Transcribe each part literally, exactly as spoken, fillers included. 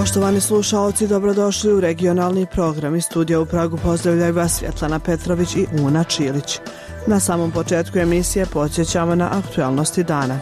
Poštovani slušaoci, dobrodošli u regionalni program. Iz studija u Pragu pozdravljaju vas Svjetlana Petrović i Una Čilić. Na samom početku emisije podsjećamo na aktualnosti dana.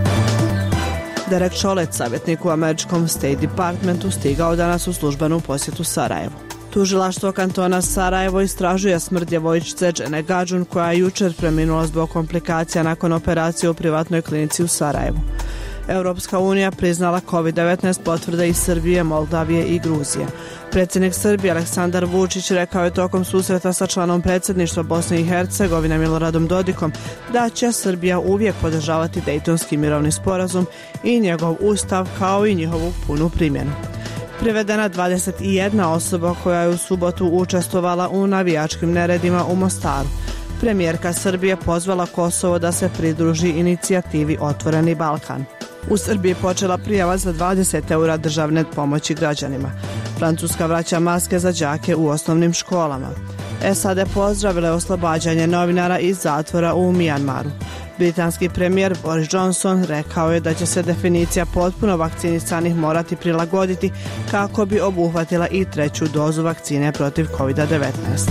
Derek Chollet, savjetnik u američkom State Departmentu, stigao danas u službenu posjetu Sarajevu. Tužilaštvo kantona Sarajevo istražuje smrt djevojčice Džene Gadžun, koja je jučer preminula zbog komplikacija nakon operacije u privatnoj klinici u Sarajevu. Europska unija priznala kovid devetnaest potvrde iz Srbije, Moldavije i Gruzije. Predsjednik Srbije Aleksandar Vučić rekao je tokom susreta sa članom predsjedništva Bosne i Hercegovine Miloradom Dodikom da će Srbija uvijek podržavati Dejtonski mirovni sporazum i njegov ustav kao i njihovu punu primjenu. Privedena dvadeset jedna osoba koja je u subotu učestvovala u navijačkim neredima u Mostaru. Premijerka Srbije pozvala Kosovo da se pridruži inicijativi Otvoreni Balkan. U Srbiji počela prijava za dvadeset eura državne pomoći građanima. Francuska vraća maske za đake u osnovnim školama. S A D pozdravile oslobađanje novinara iz zatvora u Mijanmaru. Britanski premijer Boris Johnson rekao je da će se definicija potpuno vakcinisanih morati prilagoditi kako bi obuhvatila i treću dozu vakcine protiv kovid devetnaest.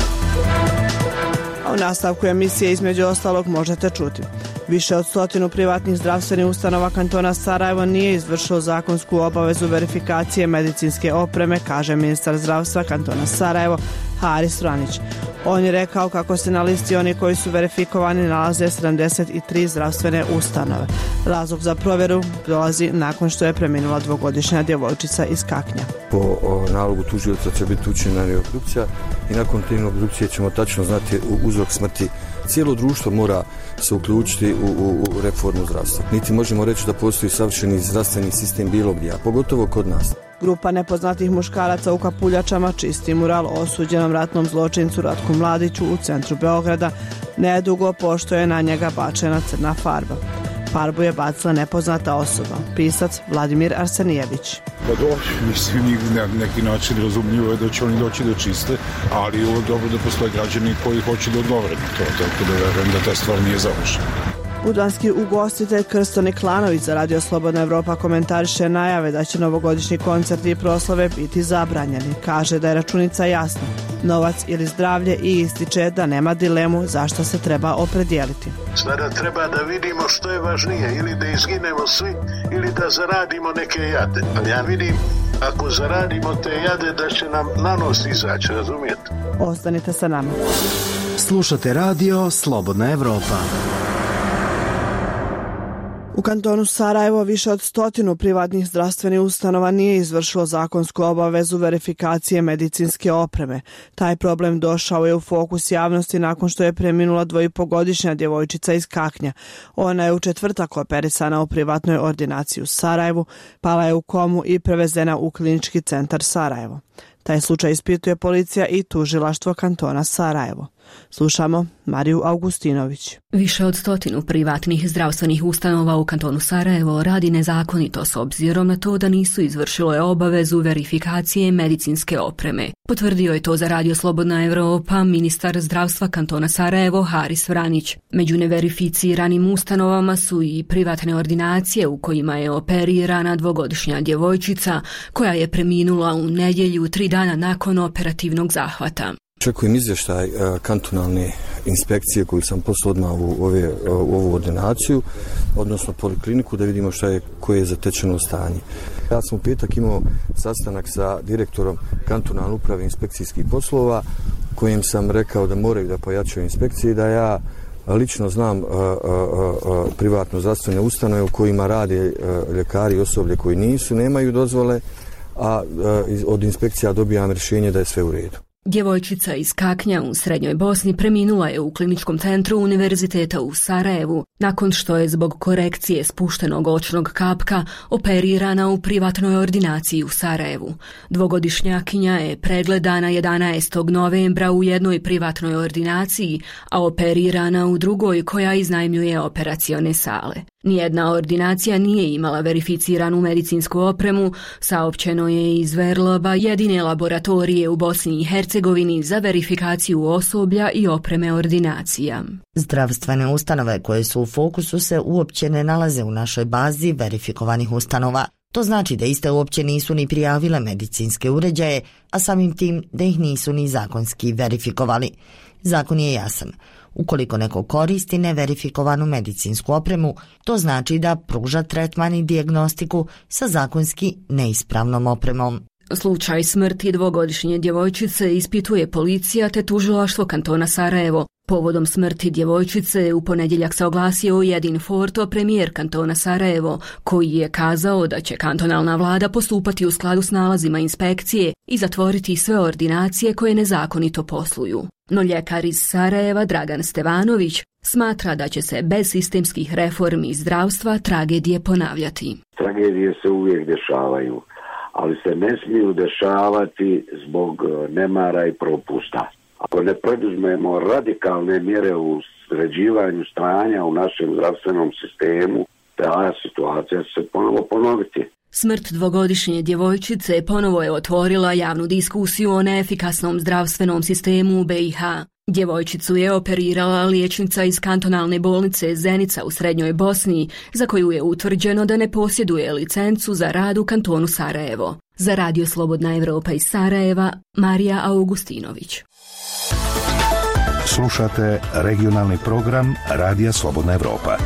A u nastavku emisije između ostalog možete čuti. Više od stotinu privatnih zdravstvenih ustanova kantona Sarajevo nije izvršilo zakonsku obavezu verifikacije medicinske opreme, kaže ministar zdravstva kantona Sarajevo Haris Vranić. On je rekao kako se na listi oni koji su verifikovani nalaze sedamdeset tri zdravstvene ustanove. Razlog za provjeru dolazi nakon što je preminula dvogodišnja djevojčica iz Kaknja. Po o, nalogu tužioca će biti učinjena obdukcija i nakon te obdukcije ćemo tačno znati uzrok smrti. Cijelo društvo mora se uključiti u, u, u reformu zdravstva. Niti možemo reći da postoji savršeni zdravstveni sistem bilo gdje, a pogotovo kod nas. Grupa nepoznatih muškaraca u kapuljačama čisti mural osuđenom ratnom zločincu Ratku Mladiću u centru Beograda, nedugo pošto je na njega bačena crna farba. Farbu je bacila nepoznata osoba, pisac Vladimir Arsenijević. Pa dobro, mislim, na neki način razumljivo je da će oni doći do čiste, ali je ovo dobro da postoje građani koji hoće da odgovore na to, tako da verujem da ta stvar nije završena. Udvanski ugostitelj Krsto Niklanović za Radio Slobodna Evropa komentariše najave da će novogodišnji koncerti i proslave biti zabranjeni. Kaže da je računica jasna, novac ili zdravlje, i ističe da nema dilemu zašto se treba opredijeliti. Sada treba da vidimo što je važnije, ili da izginemo svi, ili da zaradimo neke jade. Ali ja vidim, ako zaradimo te jade, da će nam na nos izaći, razumijete? Ostanite sa nama. Slušate Radio Slobodna Evropa. U kantonu Sarajevo više od stotinu privatnih zdravstvenih ustanova nije izvršilo zakonsku obavezu verifikacije medicinske opreme. Taj problem došao je u fokus javnosti nakon što je preminula dvoipogodišnja djevojčica iz Kaknja. Ona je u četvrtak operisana u privatnoj ordinaciji u Sarajevu, pala je u komu i prevezena u klinički centar Sarajevo. Taj slučaj ispituje policija i tužilaštvo kantona Sarajevo. Slušamo Mariju Augustinović. Više od stotinu privatnih zdravstvenih ustanova u kantonu Sarajevo radi nezakonito s obzirom na to da nisu izvršile obavezu verifikacije medicinske opreme. Potvrdio je to za Radio Slobodna Evropa ministar zdravstva kantona Sarajevo Haris Vranić. Među neverificiranim ustanovama su i privatne ordinacije u kojima je operirana dvogodišnja djevojčica koja je preminula u nedjelju tri dana nakon operativnog zahvata. Čekujem izvještaj kantonalne inspekcije koju sam poslao odmah u, ove, u ovu ordinaciju, odnosno polikliniku, da vidimo šta je, koje je zatečeno stanje. Ja sam u petak imao sastanak sa direktorom kantonalne uprave inspekcijskih poslova, kojim sam rekao da moraju da pojačaju inspekcije i da ja lično znam a, a, a, privatno zdravstvene ustanove u kojima rade a, ljekari i osoblje koji nisu, nemaju dozvole, a, a od inspekcija dobijam rješenje da je sve u redu. Djevojčica iz Kaknja u Srednjoj Bosni preminula je u kliničkom centru Univerziteta u Sarajevu nakon što je zbog korekcije spuštenog očnog kapka operirana u privatnoj ordinaciji u Sarajevu. Dvogodišnjakinja je pregledana jedanaestog novembra u jednoj privatnoj ordinaciji, a operirana u drugoj koja iznajmljuje operacione sale. Nijedna ordinacija nije imala verificiranu medicinsku opremu, saopćeno je iz Verloba, jedine laboratorije u Bosni i Hercegovini Hercegovini za verifikaciju osoblja i opreme ordinacija. Zdravstvene ustanove koje su u fokusu se uopće ne nalaze u našoj bazi verifikovanih ustanova. To znači da iste uopće nisu ni prijavile medicinske uređaje, a samim tim da ih nisu ni zakonski verifikovali. Zakon je jasan. Ukoliko neko koristi neverifikovanu medicinsku opremu, to znači da pruža tretman i dijagnostiku sa zakonski neispravnom opremom. Slučaj smrti dvogodišnje djevojčice ispituje policija te tužilaštvo kantona Sarajevo. Povodom smrti djevojčice u ponedjeljak se oglasio Jedin Forto, premijer kantona Sarajevo, koji je kazao da će kantonalna vlada postupati u skladu s nalazima inspekcije i zatvoriti sve ordinacije koje nezakonito posluju. No ljekar iz Sarajeva Dragan Stevanović smatra da će se bez sistemskih reformi zdravstva tragedije ponavljati. Tragedije se uvijek dešavaju, ali se ne smiju dešavati zbog nemara i propusta. Ako ne preduzmemo radikalne mjere u sređivanju stanja u našem zdravstvenom sistemu, ta situacija će se ponovo ponoviti. Smrt dvogodišnje djevojčice ponovo je otvorila javnu diskusiju o neefikasnom zdravstvenom sistemu u B i H. Djevojčicu je operirala liječnica iz kantonalne bolnice Zenica u Srednjoj Bosni, za koju je utvrđeno da ne posjeduje licencu za rad u kantonu Sarajevo. Za Radio Slobodna Evropa iz Sarajeva, Marija Augustinović. Slušate regionalni program Radija Slobodna Evropa.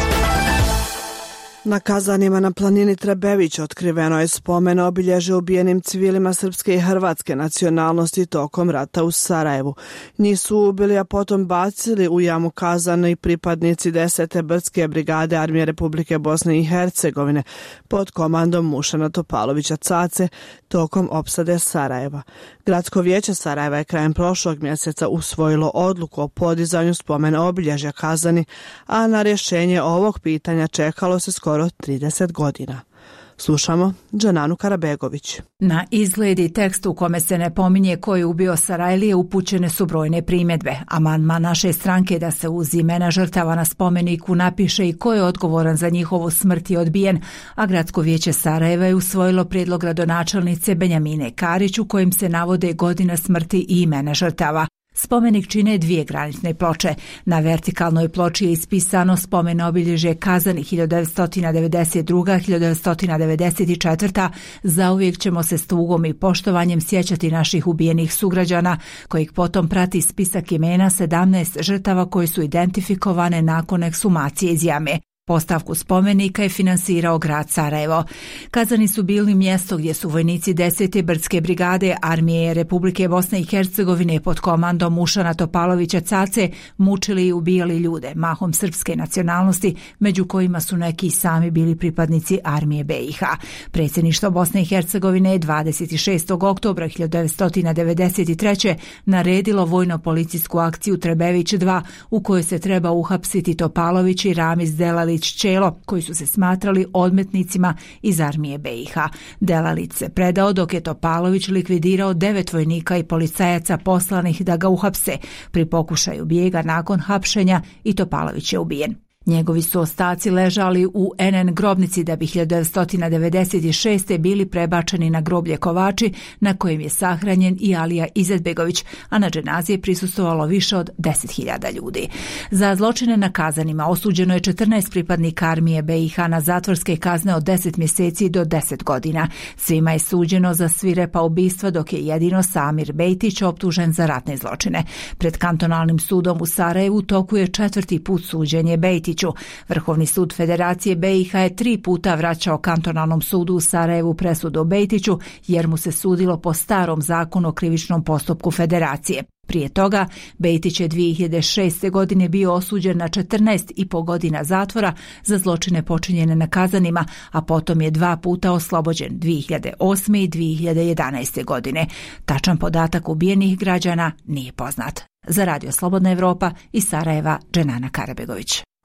Na Kazanima na planini Trebević otkriveno je spomen obilježje ubijenim civilima srpske i hrvatske nacionalnosti tokom rata u Sarajevu. Njih su ubili, a potom bacili u jamu Kazan i pripadnici desete brdske brigade Armije Republike Bosne i Hercegovine pod komandom Mušana Topalovića Cace tokom opsade Sarajeva. Gradsko vijeće Sarajeva je krajem prošlog mjeseca usvojilo odluku o podizanju spomena obilježja Kazani, a na rješenje ovog pitanja čekalo se skoro trideset godina. Slušamo Džananu Karabegović. Na izgled i tekst u kome se ne pominje ko je ubio Sarajlije upućene su brojne primjedbe. Amandman naše stranke da se uz imena žrtava na spomeniku napiše i ko je odgovoran za njihovu smrt je odbijen, a Gradsko vijeće Sarajeva je usvojilo prijedlog gradonačelnice Benjamine Karić u kojem se navode godine smrti i imena žrtava. Spomenik čine dvije granitne ploče. Na vertikalnoj ploči je ispisano spomen obilježje Kazani hiljadu devetsto devedeset druga do hiljadu devetsto devedeset četvrta. Zauvijek ćemo se s tugom i poštovanjem sjećati naših ubijenih sugrađana, kojih potom prati spisak imena sedamnaest žrtava koje su identifikovane nakon ekshumacije iz jame. Postavku spomenika je finansirao grad Sarajevo. Kazani su bili mjesto gdje su vojnici desete brdske brigade Armije Republike Bosne i Hercegovine pod komandom Mušana Topalovića Cace mučili i ubijali ljude, mahom srpske nacionalnosti, među kojima su neki sami bili pripadnici Armije B i H. Predsjedništvo Bosne i Hercegovine je dvadeset šestog oktobra hiljadu devetsto devedeset treće naredilo vojno-policijsku akciju Trebević dva u kojoj se treba uhapsiti Topalović i Ramiz Delalić Čelo, koji su se smatrali odmetnicima iz Armije B i H. Delalić se predao dok je Topalović likvidirao devet vojnika i policajaca poslanih da ga uhapse. Pri pokušaju bijega nakon hapšenja i Topalović je ubijen. Njegovi su ostaci ležali u en en grobnici da bi hiljadu devetsto devedeset šeste bili prebačeni na groblje Kovači na kojem je sahranjen i Alija Izetbegović, a na dženazi je prisustvovalo više od deset hiljada ljudi. Za zločine na Kazanima osuđeno je četrnaest pripadnika Armije B i H na zatvorske kazne od deset mjeseci do deset godina. Svima je suđeno za svirepa ubistva, dok je jedino Samir Bejtić optužen za ratne zločine. Pred kantonalnim sudom u Sarajevu toku je četvrti put suđenje Bejtić. Vrhovni sud Federacije B i H je tri puta vraćao kantonalnom sudu u Sarajevu presudu o Bejtiću jer mu se sudilo po starom zakonu o krivičnom postupku Federacije. Prije toga, Bejtić je dvije hiljade šeste. godine bio osuđen na četrnaest i po godina zatvora za zločine počinjene na Kazanima, a potom je dva puta oslobođen dvije hiljade osme. i dvije hiljade jedanaeste. godine. Tačan podatak ubijenih građana nije poznat. Za Radio Slobodna Evropa iz Sarajeva, Dženana Karabegović.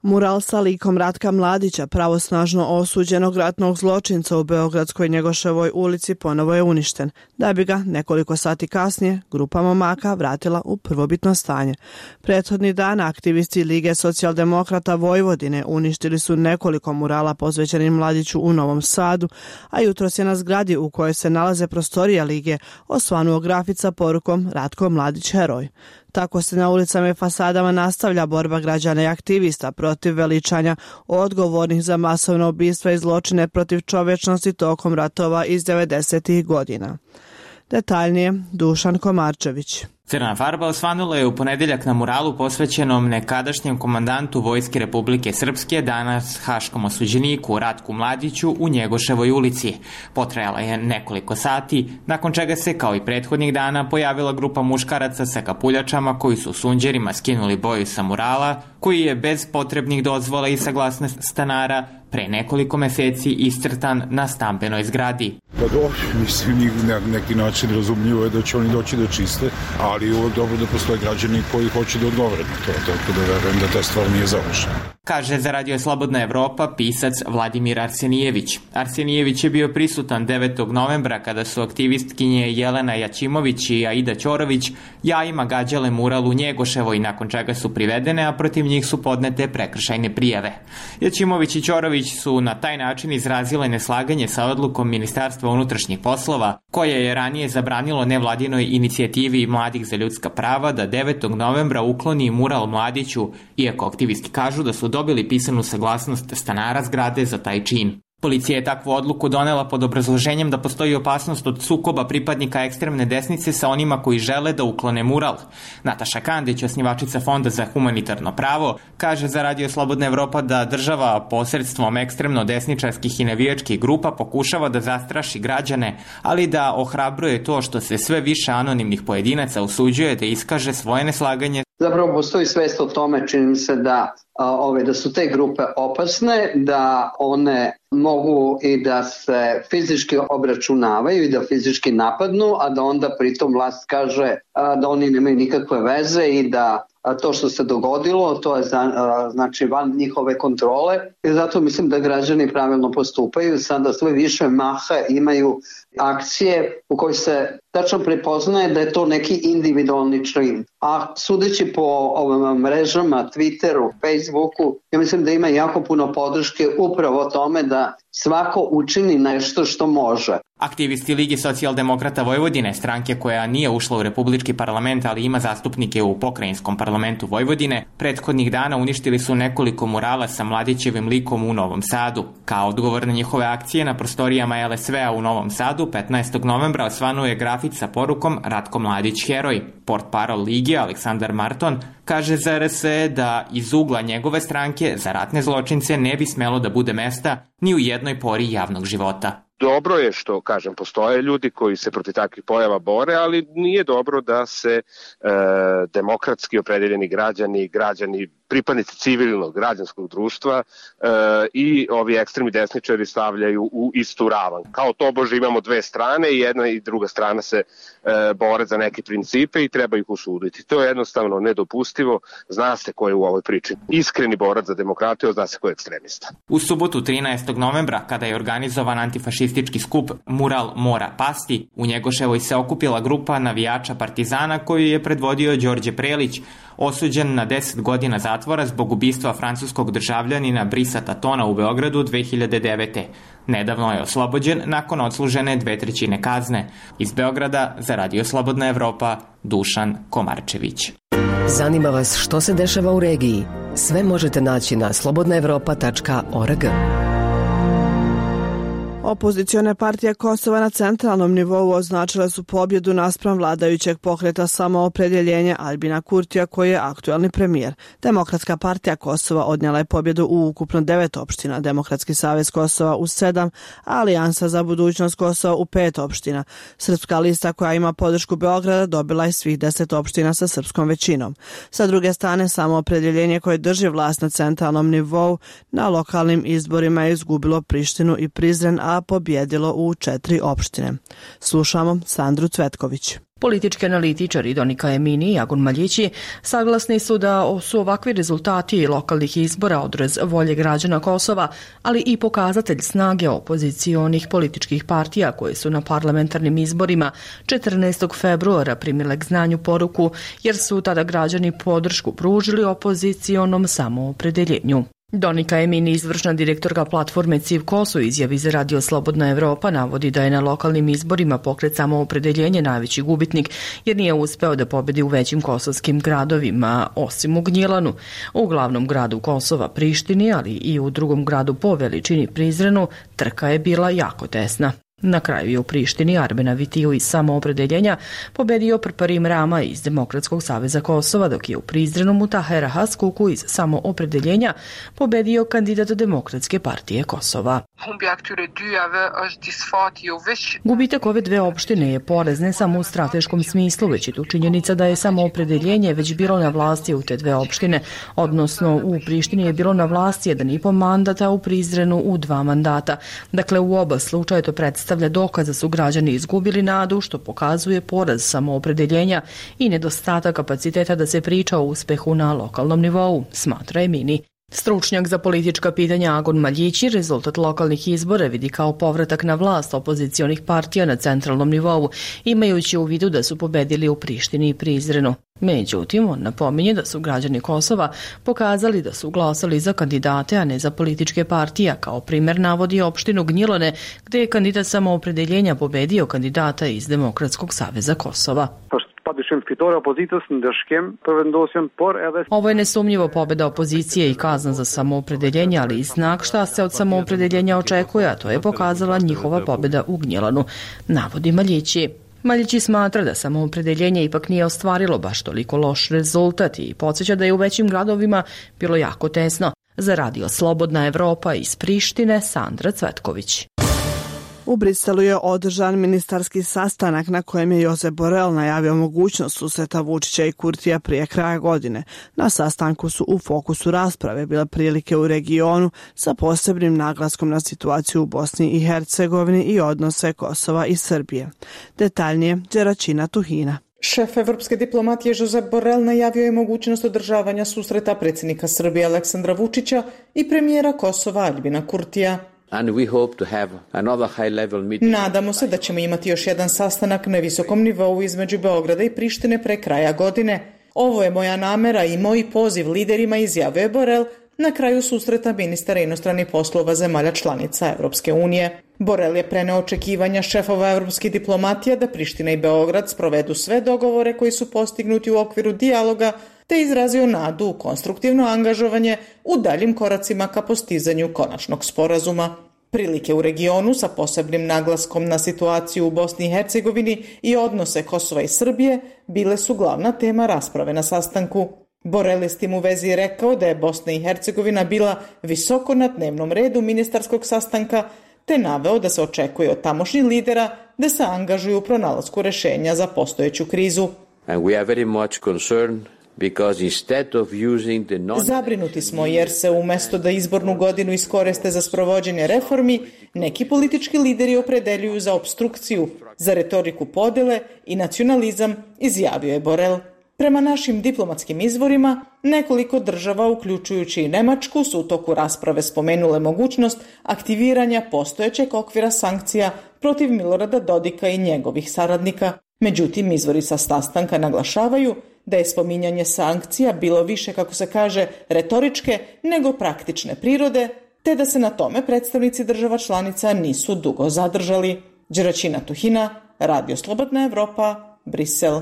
Mural sa likom Ratka Mladića, pravosnažno osuđenog ratnog zločinca u Beogradskoj Njegoševoj ulici, ponovo je uništen, da bi ga nekoliko sati kasnije grupa momaka vratila u prvobitno stanje. Prethodni dan aktivisti Lige socijaldemokrata Vojvodine uništili su nekoliko murala posvećenim Mladiću u Novom Sadu, a jutros je na zgradi u kojoj se nalaze prostorija Lige osvanuo grafit sa porukom Ratko Mladić heroj. Tako se na ulicama i fasadama nastavlja borba građana i aktivista protiv veličanja odgovornih za masovna ubistva i zločine protiv čovječnosti tokom ratova iz devedesetih godina. Detaljnije, Dušan Komarčević. Crna farba osvanula je u ponedeljak na muralu posvećenom nekadašnjem komandantu Vojske Republike Srpske, danas haškom osuđeniku Ratku Mladiću u Njegoševoj ulici. Potrajala je nekoliko sati, nakon čega se, kao i prethodnih dana, pojavila grupa muškaraca sa kapuljačama koji su sunđerima skinuli boju sa murala, koji je bez potrebnih dozvola i saglasnosti stanara pre nekoliko meseci iscrtan na stambenoj zgradi. Pa dobro, mislim, njih na neki način razumljivo je da će oni doći da čiste, ali je uvijek dobro da postoje građani koji hoće da odgovore na to, tako da verujem da ta stvar nije završena. Kaže za Radio Slobodna Evropa pisac Vladimir Arsenijević. Arsenijević je bio prisutan devetog novembra kada su aktivistkinje Jelena Jačimović i Aida Ćorović jajima gađale mural u Njegoševoj, nakon čega su privedene, a protiv njih su podnete prekršajne prijave. Jačimović i Ćorović su na taj način izrazile neslaganje sa odlukom Ministarstva unutrašnjih poslova, koje je ranije zabranilo nevladinoj inicijativi Mladih za ljudska prava da devetog novembra ukloni mural Mladiću, iako aktivisti kažu da su dobili pisanu saglasnost stanara zgrade za taj čin. Policija je takvu odluku donela pod obrazloženjem da postoji opasnost od sukoba pripadnika ekstremne desnice sa onima koji žele da uklone mural. Nataša Kandić, osnivačica Fonda za humanitarno pravo, kaže za Radio Slobodna Evropa da država posredstvom ekstremno desničarskih i navijačkih grupa pokušava da zastraši građane, ali da ohrabruje to što se sve više anonimnih pojedinaca usuđuje da iskaže svoje neslaganje. Zapravo postoji svest o tome, čini mi se da, ove, da su te grupe opasne, da one mogu i da se fizički obračunavaju i da fizički napadnu, a da onda pritom vlast kaže a, da oni nemaju nikakve veze i da a, to što se dogodilo, to je za, a, znači van njihove kontrole. I zato mislim da građani pravilno postupaju. Sada sve više maha imaju akcije u kojoj se tačno prepoznaje da je to neki individualni čin. A sudeći po ovim mrežama, Twitteru, Facebooku, ja mislim da ima jako puno podrške upravo tome da svako učini nešto što može. Aktivisti Lige socijaldemokrata Vojvodine, stranke koja nije ušla u Republički parlament, ali ima zastupnike u Pokrajinskom parlamentu Vojvodine, prethodnih dana uništili su nekoliko murala sa Mladićevim likom u Novom Sadu. Kao odgovor na njihove akcije na prostorijama L S V-a u Novom Sadu, petnaestog novembra osvanuo je grafit sa porukom Ratko Mladić heroj. Portparol Lige Aleksandar Marton kaže za R S E da iz ugla njegove stranke za ratne zločince ne bi smelo da bude mesta ni u jednoj pori javnog života. Dobro je što, kažem, postoje ljudi koji se protiv takvih pojava bore, ali nije dobro da se e, demokratski opredeljeni građani, građani, pripadnici civilnog građanskog društva e, i ovi ekstremni desničari stavljaju u istu ravan. Kao tobože imamo dve strane i jedna i druga strana se e, bore za neke principe i treba ih usuditi. To je jednostavno nedopustivo. Zna se ko je u ovoj priči iskreni borac za demokratiju, zna se ko je ekstremista. U subotu trinaestog novembra, kada je organizovan antifašistički skup Mural mora pasti, u Njegoševoj se okupila grupa navijača Partizana koju je predvodio Đorđe Prelić, osuđen na deset godina zatvora zbog ubistva francuskog državljanina Brisa Tatona u Beogradu dve hiljade devete. Nedavno je oslobođen nakon odslužene dve trećine kazne. Iz Beograda za Radio Slobodna Evropa, Dušan Komarčević. Zanima vas što se dešava u regiji? Sve možete naći na slobodna evropa tačka org. Opozicione partije Kosova na centralnom nivou označile su pobjedu naspram vladajućeg pokreta Samoopredjeljenje Albina Kurtija, koji je aktuelni premijer. Demokratska partija Kosova odnijela je pobjedu u ukupno devet opština, Demokratski savez Kosova u sedam, a Alijansa za budućnost Kosova u pet opština. Srpska lista, koja ima podršku Beograda, dobila je svih deset opština sa srpskom većinom. Sa druge strane, Samoopredjeljenje koje drži vlast na centralnom nivou na lokalnim izborima je izgubilo Prištinu i Prizren, a a pobjedilo u četiri opštine. Slušamo Sandru Cvetković. Politički analitičari Donika Emini i Agun Maljići saglasni su da su ovakvi rezultati lokalnih izbora odraz volje građana Kosova, ali i pokazatelj snage opozicionih političkih partija koje su na parlamentarnim izborima četrnaestog februara primile k znanju poruku, jer su tada građani podršku pružili opozicionom samoopredeljenju. Donika Emini, izvršna direktorka platforme Civ-Kos, u izjavi za Radio Slobodna Evropa navodi da je na lokalnim izborima pokret Samoopredeljenje najveći gubitnik, jer nije uspeo da pobedi u većim kosovskim gradovima, osim u Gnjilanu. U glavnom gradu Kosova, Prištini, ali i u drugom gradu po veličini Prizrenu, trka je bila jako tesna. Na kraju je u Prištini Arbena Vitiju iz Samoopredeljenja pobedio Prparim Rama iz Demokratskog saveza Kosova, dok je u Prizrenu Mutahera Haskuku iz Samoopredeljenja pobedio kandidat Demokratske partije Kosova. Gubitak ove dve opštine je poraz ne samo u strateškom smislu, već i tu činjenica da je Samoopredeljenje već bilo na vlasti u te dve opštine, odnosno u Prištini je bilo na vlasti jedan i po mandata, u Prizrenu u dva mandata. Dakle, u oba slučaja to predstavlja dokaz da su građani izgubili nadu, što pokazuje poraz Samoopredeljenja i nedostatak kapaciteta da se priča o uspehu na lokalnom nivou, smatra Emini. Stručnjak za politička pitanja Agun Maljići rezultat lokalnih izbora vidi kao povratak na vlast opozicionih partija na centralnom nivou, imajući u vidu da su pobedili u Prištini i Prizrenu. Međutim, on napominje da su građani Kosova pokazali da su glasali za kandidate, a ne za političke partije. Kao primer navodi opštinu Gnjilane, gde je kandidat Samoopredeljenja pobedio kandidata iz Demokratskog saveza Kosova. Ovo je nesumnjivo pobeda opozicije i kazna za Samoopredeljenje, ali i znak šta se od Samoopredeljenja očekuje, a to je pokazala njihova pobeda u Gnjilanu, navodi Maljići. Maljići smatra da Samoopredeljenje ipak nije ostvarilo baš toliko loš rezultat i podsjeća da je u većim gradovima bilo jako tesno. Za Radio Slobodna Evropa iz Prištine, Sandra Cvetković. U Briselu je održan ministarski sastanak na kojem je Josep Borrell najavio mogućnost susreta Vučića i Kurtija prije kraja godine. Na sastanku su u fokusu rasprave bile prilike u regionu sa posebnim naglaskom na situaciju u Bosni i Hercegovini i odnose Kosova i Srbije. Detaljnije, Đeračina Tuhina. Šef evropske diplomatije Josep Borrell najavio je mogućnost održavanja susreta predsjednika Srbije Aleksandra Vučića i premijera Kosova Aljbina Kurtija. And we hope to have another high level meeting. Nadamo se da ćemo imati još jedan sastanak na visokom nivou između Beograda i Prištine pre kraja godine. Ovo je moja namera i moj poziv liderima, izjavio je Borrell na kraju susreta ministara inostranih poslova zemalja članica Evropske unije. Borrell je preneo očekivanja šefova evropskih diplomatija da Priština i Beograd sprovedu sve dogovore koji su postignuti u okviru dijaloga, te izrazio nadu u konstruktivno angažovanje u daljim koracima ka postizanju konačnog sporazuma. Prilike u regionu sa posebnim naglaskom na situaciju u Bosni i Hercegovini i odnose Kosova i Srbije bile su glavna tema rasprave na sastanku. Borrell je s tim u vezi rekao da je Bosna i Hercegovina bila visoko na dnevnom redu ministarskog sastanka, te naveo da se očekuje od tamošnjih lidera da se angažuju u pronalasku rešenja za postojeću krizu. And we are very much concerned because instead of using the non- Zabrinuti smo jer se umjesto da izbornu godinu iskoriste za sprovođenje reformi, neki politički lideri opredeljuju za opstrukciju, za retoriku podele i nacionalizam, izjavio je Borrell. Prema našim diplomatskim izvorima, nekoliko država, uključujući i Nemačku, su u toku rasprave spomenule mogućnost aktiviranja postojećeg okvira sankcija protiv Milorada Dodika i njegovih saradnika. Međutim, izvori sa sastanka naglašavaju da je spominjanje sankcija bilo više, kako se kaže, retoričke nego praktične prirode, te da se na tome predstavnici država članica nisu dugo zadržali. Đeračina Tuhina, Radio Slobodna Evropa, Brisel.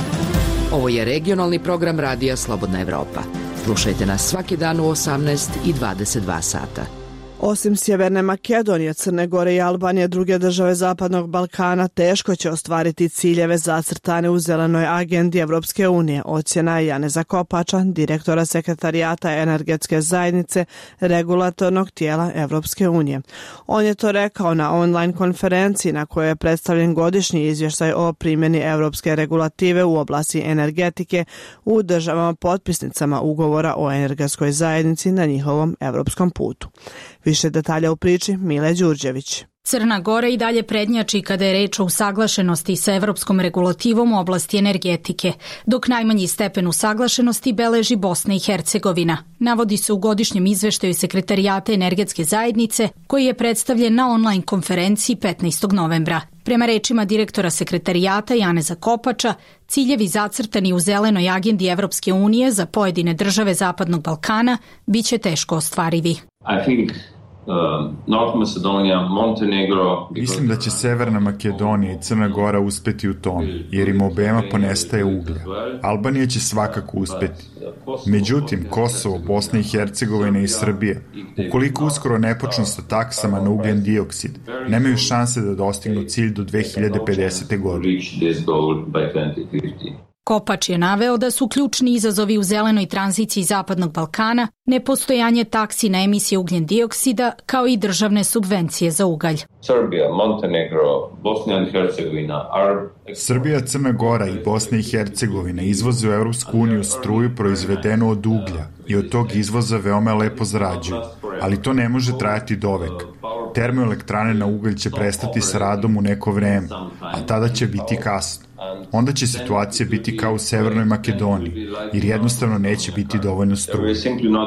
Ovo je regionalni program Radija Slobodna Evropa. Slušajte nas svaki dan u osamnaest i dvadeset dva sata. Osim Sjeverne Makedonije, Crne Gore i Albanije, druge države Zapadnog Balkana teško će ostvariti ciljeve zacrtane u zelenoj agendi Evropske unije, ocjena je Janeza Kopača, direktora sekretarijata energetske zajednice regulatornog tijela Evropske unije. On je to rekao na online konferenciji na kojoj je predstavljen godišnji izvještaj o primjeni evropske regulative u oblasti energetike u državama potpisnicama ugovora o energetskoj zajednici na njihovom evropskom putu. Više detalja u priči Mile Đurđević. Crna Gora i dalje prednjači kada je reč o usaglašenosti sa evropskom regulativom u oblasti energetike, dok najmanji stepen usaglašenosti beleži Bosna i Hercegovina. Navodi se u godišnjem izveštaju Sekretarijata energetske zajednice, koji je predstavljen na online konferenciji petnaestog novembra. Prema rečima direktora Sekretarijata Janeza Kopača, ciljevi zacrtani u zelenoj agendi Evropske unije za pojedine države Zapadnog Balkana biće teško ostvarivi. I think Uh, North Macedonia, Montenegro... Mislim da će Severna Makedonija i Crna Gora uspeti u tom, jer im obema ponestaje uglja. Albanija će svakako uspeti. Međutim, Kosovo, Bosna i Hercegovina i Srbija, ukoliko uskoro ne počnu sa taksama na ugljen dioksid, nemaju šanse da dostignu cilj do dve hiljade pedesete. godine. Kopač je naveo da su ključni izazovi u zelenoj tranziciji Zapadnog Balkana nepostojanje taksi na emisije ugljen dioksida kao i državne subvencije za ugalj. Srbija, Montenegro, Bosna i Hercegovina are... Srbija, Crna Gora i Bosna i Hercegovina izvoze u Evropsku uniju struju proizvedenu od uglja i od tog izvoza veoma lepo zarađuju, ali to ne može trajati dovek. Termoelektrane na ugalj će prestati sa radom u neko vreme, a tada će biti kasno. Onda će situacija biti kao u Severnoj Makedoniji, jer jednostavno neće biti dovoljno struje.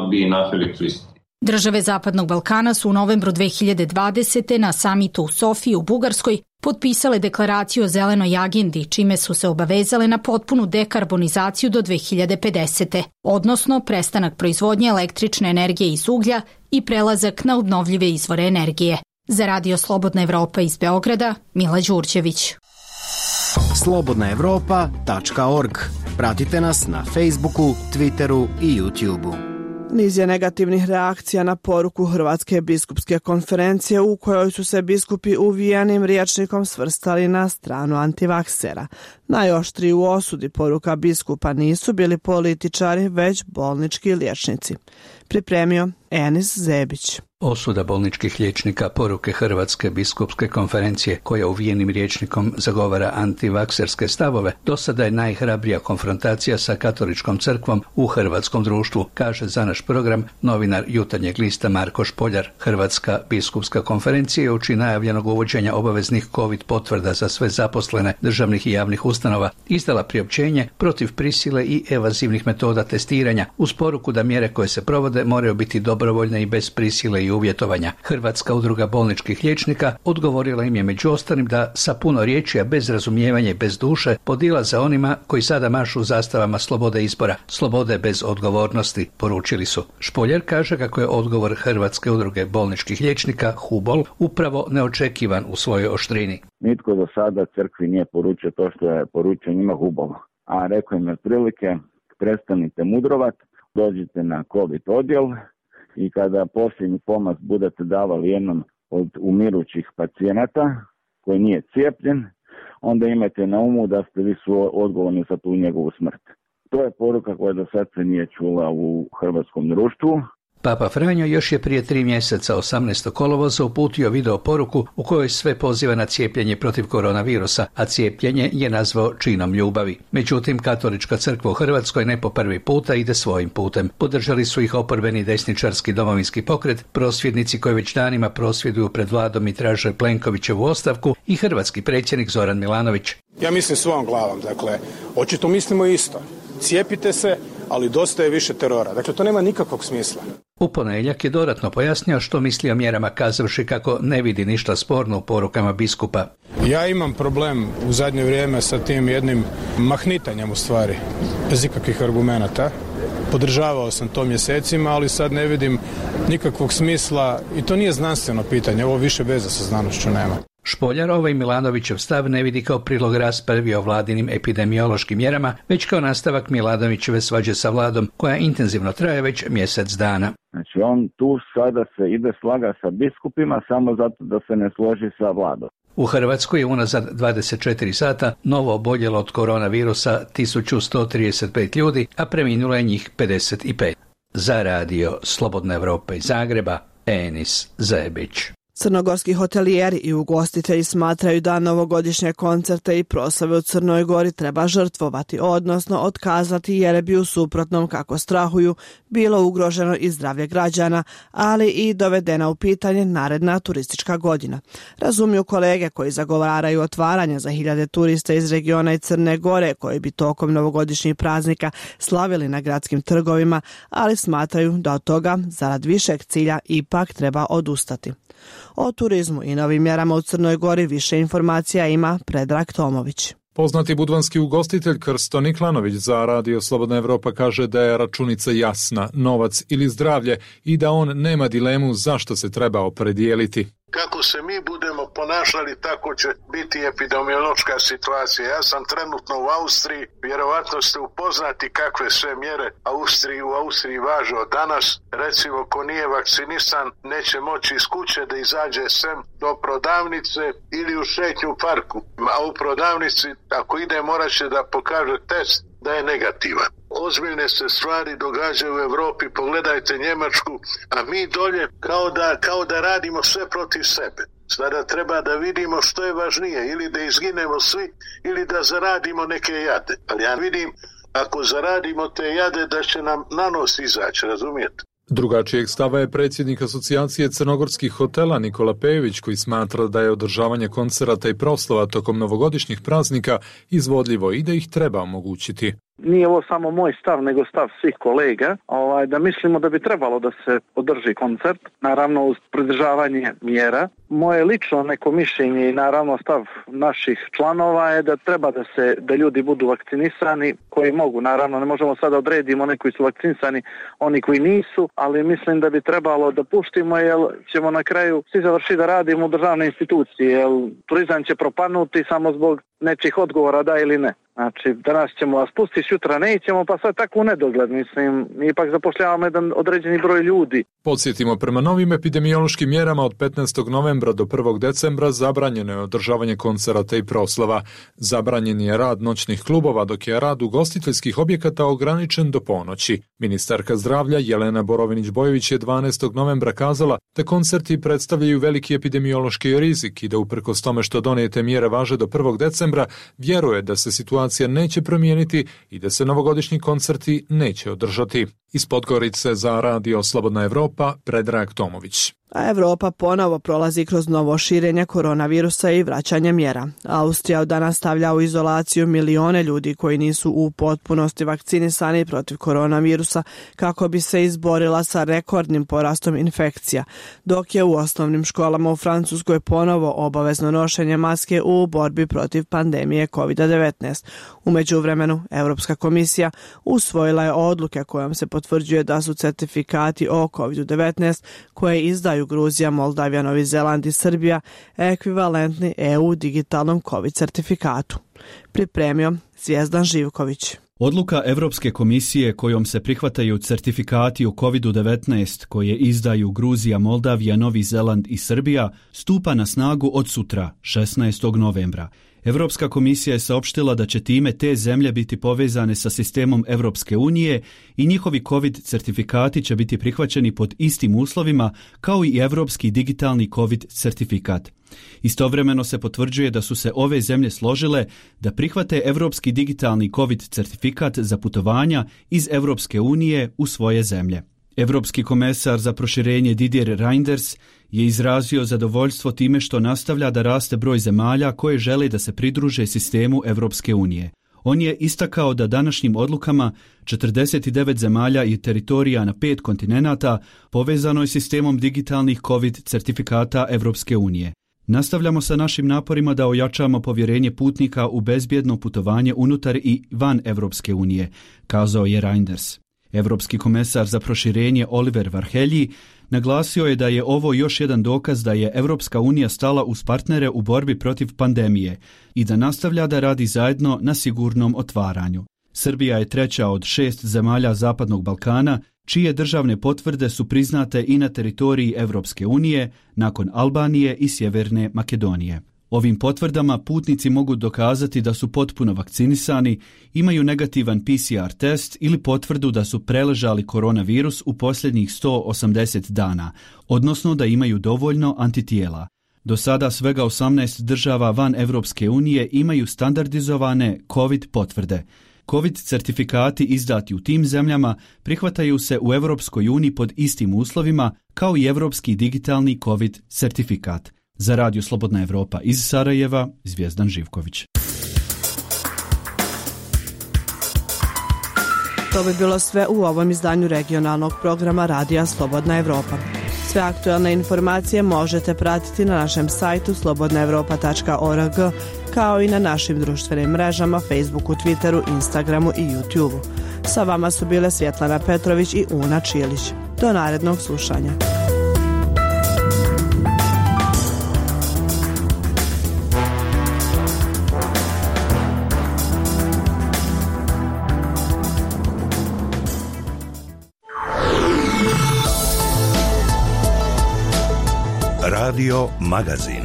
Države Zapadnog Balkana su u novembru dve hiljade dvadesete. na samitu u Sofiji u Bugarskoj potpisale deklaraciju o zelenoj agendi, čime su se obavezale na potpunu dekarbonizaciju do dve hiljade pedesete. odnosno prestanak proizvodnje električne energije iz uglja i prelazak na obnovljive izvore energije. Za Radio Slobodna Evropa iz Beograda, Mila Đurđević. slobodna evropa tačka org. Pratite nas na Facebooku, Twitteru i YouTubeu. Niz je negativnih reakcija na poruku Hrvatske biskupske konferencije u kojoj su se biskupi uvijenim rječnikom svrstali na stranu antivaksera. Najoštriji u osudi poruka biskupa nisu bili političari, već bolnički liječnici. Pripremio Enis Zebić. Osuda bolničkih liječnika poruke Hrvatske biskupske konferencije, koja uvijenim rječnikom zagovara antivakserske stavove, do sada je najhrabrija konfrontacija sa katoličkom crkvom u hrvatskom društvu, kaže za naš program novinar Jutarnjeg lista Marko Špoljar. Hrvatska biskupska konferencija je uoči najavljenog uvođenja obaveznih COVID potvrda za sve zaposlene državnih i javnih ustanova izdala priopćenje protiv prisile i evazivnih metoda testiranja, uz poruku da mjere koje se provode moraju biti dobrovoljne i bez prisile i uvjetovanja. Hrvatska udruga bolničkih liječnika odgovorila im je među ostalim da sa puno riječi, a bez razumijevanja i bez duše, podilaze onima koji sada mašu zastavama slobode izbora, slobode bez odgovornosti, poručili su. Špoljar kaže kako je odgovor Hrvatske udruge bolničkih liječnika Hubol upravo neočekivan u svojoj oštrini. Nitko do sada crkvi nije poručio to što je poručio njima Hubol. A rekao im je otprilike, prestanite mudrovat, dođite na COVID odjel i kada posljednji pomaz budete davali jednom od umirućih pacijenata koji nije cijepljen, onda imajte na umu da ste vi su odgovorni za tu njegovu smrt. To je poruka koja do sad se nije čula u hrvatskom društvu. Papa Franjo još je prije tri mjeseca osamnaestog kolovoza uputio video poruku u kojoj sve poziva na cijepljenje protiv koronavirusa, a cijepljenje je nazvao činom ljubavi. Međutim, katolička crkva u Hrvatskoj ne po prvi puta ide svojim putem. Podržali su ih oporbeni desničarski domovinski pokret, prosvjednici koji već danima prosvjeduju pred vladom i traže Plenkovićevu ostavku i hrvatski predsjednik Zoran Milanović. Ja mislim svojom glavom, dakle, očito mislimo isto. Cijepite se, ali dosta je više terora. Dakle, to nema nikakvog smisla. U ponedjeljak je dodatno pojasnio što misli o mjerama, kazavši kako ne vidi ništa sporno u porukama biskupa. Ja imam problem u zadnje vrijeme sa tim jednim mahnitanjem u stvari, bez ikakvih argumenata. Podržavao sam to mjesecima, ali sad ne vidim nikakvog smisla i to nije znanstveno pitanje, ovo više veze sa znanošću nema. Špoljar ovaj Milanovićev stav ne vidi kao prilog raspravi o vladinim epidemiološkim mjerama, već kao nastavak Milanovićeve svađe sa vladom, koja intenzivno traje već mjesec dana. Znači on tu sada se ide slaga sa biskupima samo zato da se ne složi sa vladom. U Hrvatskoj je unazad dvadeset četiri sata novo oboljelo od koronavirusa tisuću sto trideset pet ljudi, a preminulo je njih pedeset pet. Za radio Slobodna Evropa iz Zagreba, Enis Zebić. Crnogorski hotelijeri i ugostitelji smatraju da novogodišnje koncerte i proslave u Crnoj Gori treba žrtvovati, odnosno otkazati jer bi u suprotnom, kako strahuju, bilo ugroženo i zdravlje građana, ali i dovedena u pitanje naredna turistička godina. Razumiju kolege koji zagovaraju otvaranje za hiljade turista iz regiona i Crne Gore koji bi tokom novogodišnjih praznika slavili na gradskim trgovima, ali smatraju da od toga, zarad višeg cilja, ipak treba odustati. O turizmu i novim mjerama u Crnoj Gori više informacija ima Predrag Tomović. Poznati budvanski ugostitelj Krsto Niklanović za Radio Slobodna Evropa kaže da je računica jasna, novac ili zdravlje, i da on nema dilemu zašto se treba opredijeliti. Kako se mi budemo ponašali, tako će biti epidemiološka situacija. Ja sam trenutno u Austriji, vjerovatno ste upoznati kakve sve mjere Austriji, u Austriji važe od danas. Recimo, ko nije vakcinisan, neće moći iz kuće da izađe sem do prodavnice ili u šetnju u parku. A u prodavnici, ako ide, morat će da pokaže test da je negativan. Ozbiljne se stvari događaju u Evropi, pogledajte Njemačku, a mi dolje kao da, kao da radimo sve protiv sebe. Sada treba da vidimo što je važnije, ili da izginemo svi, ili da zaradimo neke jade. Ali ja vidim, ako zaradimo te jade, da će nam na nos izaći, razumijete? Drugačijeg stava je predsjednik Asocijacije crnogorskih hotela Nikola Pejović, koji smatra da je održavanje koncerata i proslava tokom novogodišnjih praznika izvodljivo i da ih treba omogućiti. Nije ovo samo moj stav, nego stav svih kolega, ovaj, da mislimo da bi trebalo da se održi koncert, naravno uz pridržavanje mjera. Moje lično neko mišljenje i naravno stav naših članova je da treba da se da ljudi budu vakcinisani koji mogu. Naravno, ne možemo sada odredimo oni koji su vakcinisani, oni koji nisu, ali mislim da bi trebalo da puštimo, jer ćemo na kraju svi završiti da radimo u državne institucije, jer turizam će propanuti samo zbog nečih odgovora da ili ne. Znači, danas ćemo vas pustiti, sutra nećemo, pa sad tako u nedogled, mislim, mi ipak zapošljavamo jedan određeni broj ljudi. Podsjetimo, prema novim epidemiološkim mjerama od petnaestog novembra do prvog decembra zabranjeno je održavanje koncerata i proslava. Zabranjen je rad noćnih klubova, dok je rad ugostiteljskih objekata ograničen do ponoći. Ministarka zdravlja Jelena Borovinić-Bojović je dvanaestog novembra kazala da koncerti predstavljaju veliki epidemiološki rizik i da uprkos tome što donijete mjere važe do prvog decembra, vjeruje da se situacija neće promijeniti i da se novogodišnji koncerti neće održati. Iz Podgorice za Radio Slobodna Evropa, Predrag Tomović. A Evropa ponovo prolazi kroz novo širenje koronavirusa i vraćanje mjera. Austrija od danas stavlja u izolaciju milione ljudi koji nisu u potpunosti vakcinisani protiv koronavirusa kako bi se izborila sa rekordnim porastom infekcija, dok je u osnovnim školama u Francuskoj ponovo obavezno nošenje maske u borbi protiv pandemije kovid devetnaest. U međuvremenu, Europska komisija usvojila je odluke kojom se potvrđuje da su certifikati o kovid devetnaest koje izdaju Gruzija, Moldavija, Novi Zeland i Srbija ekvivalentni E U digitalnom COVID certifikatu. Pripremio Zvijezdan Živković. Odluka Europske komisije kojom se prihvataju certifikati o kovid devetnaest koje izdaju Gruzija, Moldavija, Novi Zeland i Srbija stupa na snagu od sutra, šesnaestog novembra. Europska komisija je saopštila da će time te zemlje biti povezane sa sistemom Europske unije i njihovi COVID certifikati će biti prihvaćeni pod istim uslovima kao i europski digitalni COVID certifikat. Istovremeno se potvrđuje da su se ove zemlje složile da prihvate europski digitalni COVID certifikat za putovanja iz Europske unije u svoje zemlje. Europski komesar za proširenje Didier Reynders je izrazio zadovoljstvo time što nastavlja da raste broj zemalja koje žele da se pridruže sistemu Europske unije. On je istakao da današnjim odlukama četrdeset devet zemalja i teritorija na pet kontinenata povezano je sistemom digitalnih COVID certifikata Europske unije. Nastavljamo sa našim naporima da ojačamo povjerenje putnika u bezbjedno putovanje unutar i van Europske unije, kazao je Reynders. Europski komesar za proširenje Oliver Varhelyi naglasio je da je ovo još jedan dokaz da je Europska unija stala uz partnere u borbi protiv pandemije i da nastavlja da radi zajedno na sigurnom otvaranju. Srbija je treća od šest zemalja Zapadnog Balkana čije državne potvrde su priznate i na teritoriji Europske unije nakon Albanije i Sjeverne Makedonije. Ovim potvrdama putnici mogu dokazati da su potpuno vakcinisani, imaju negativan P C R test ili potvrdu da su preležali koronavirus u posljednjih sto osamdeset dana, odnosno da imaju dovoljno antitijela. Do sada svega osamnaest država van Evropske unije imaju standardizovane COVID potvrde. COVID certifikati izdati u tim zemljama prihvataju se u Evropskoj uniji pod istim uslovima kao i Evropski digitalni COVID certifikat. Za Radio Slobodna Evropa iz Sarajeva, Zvijezdan Živković. To bi bilo sve u ovom izdanju regionalnog programa Radija Slobodna Evropa. Sve aktualne informacije možete pratiti na našem sajtu slobodna evropa tačka org, kao i na našim društvenim mrežama Facebooku, Twitteru, Instagramu i YouTubeu. Sa vama su bile Svjetlana Petrović i Una Čilić. Do narednog slušanja. Radio Magazin.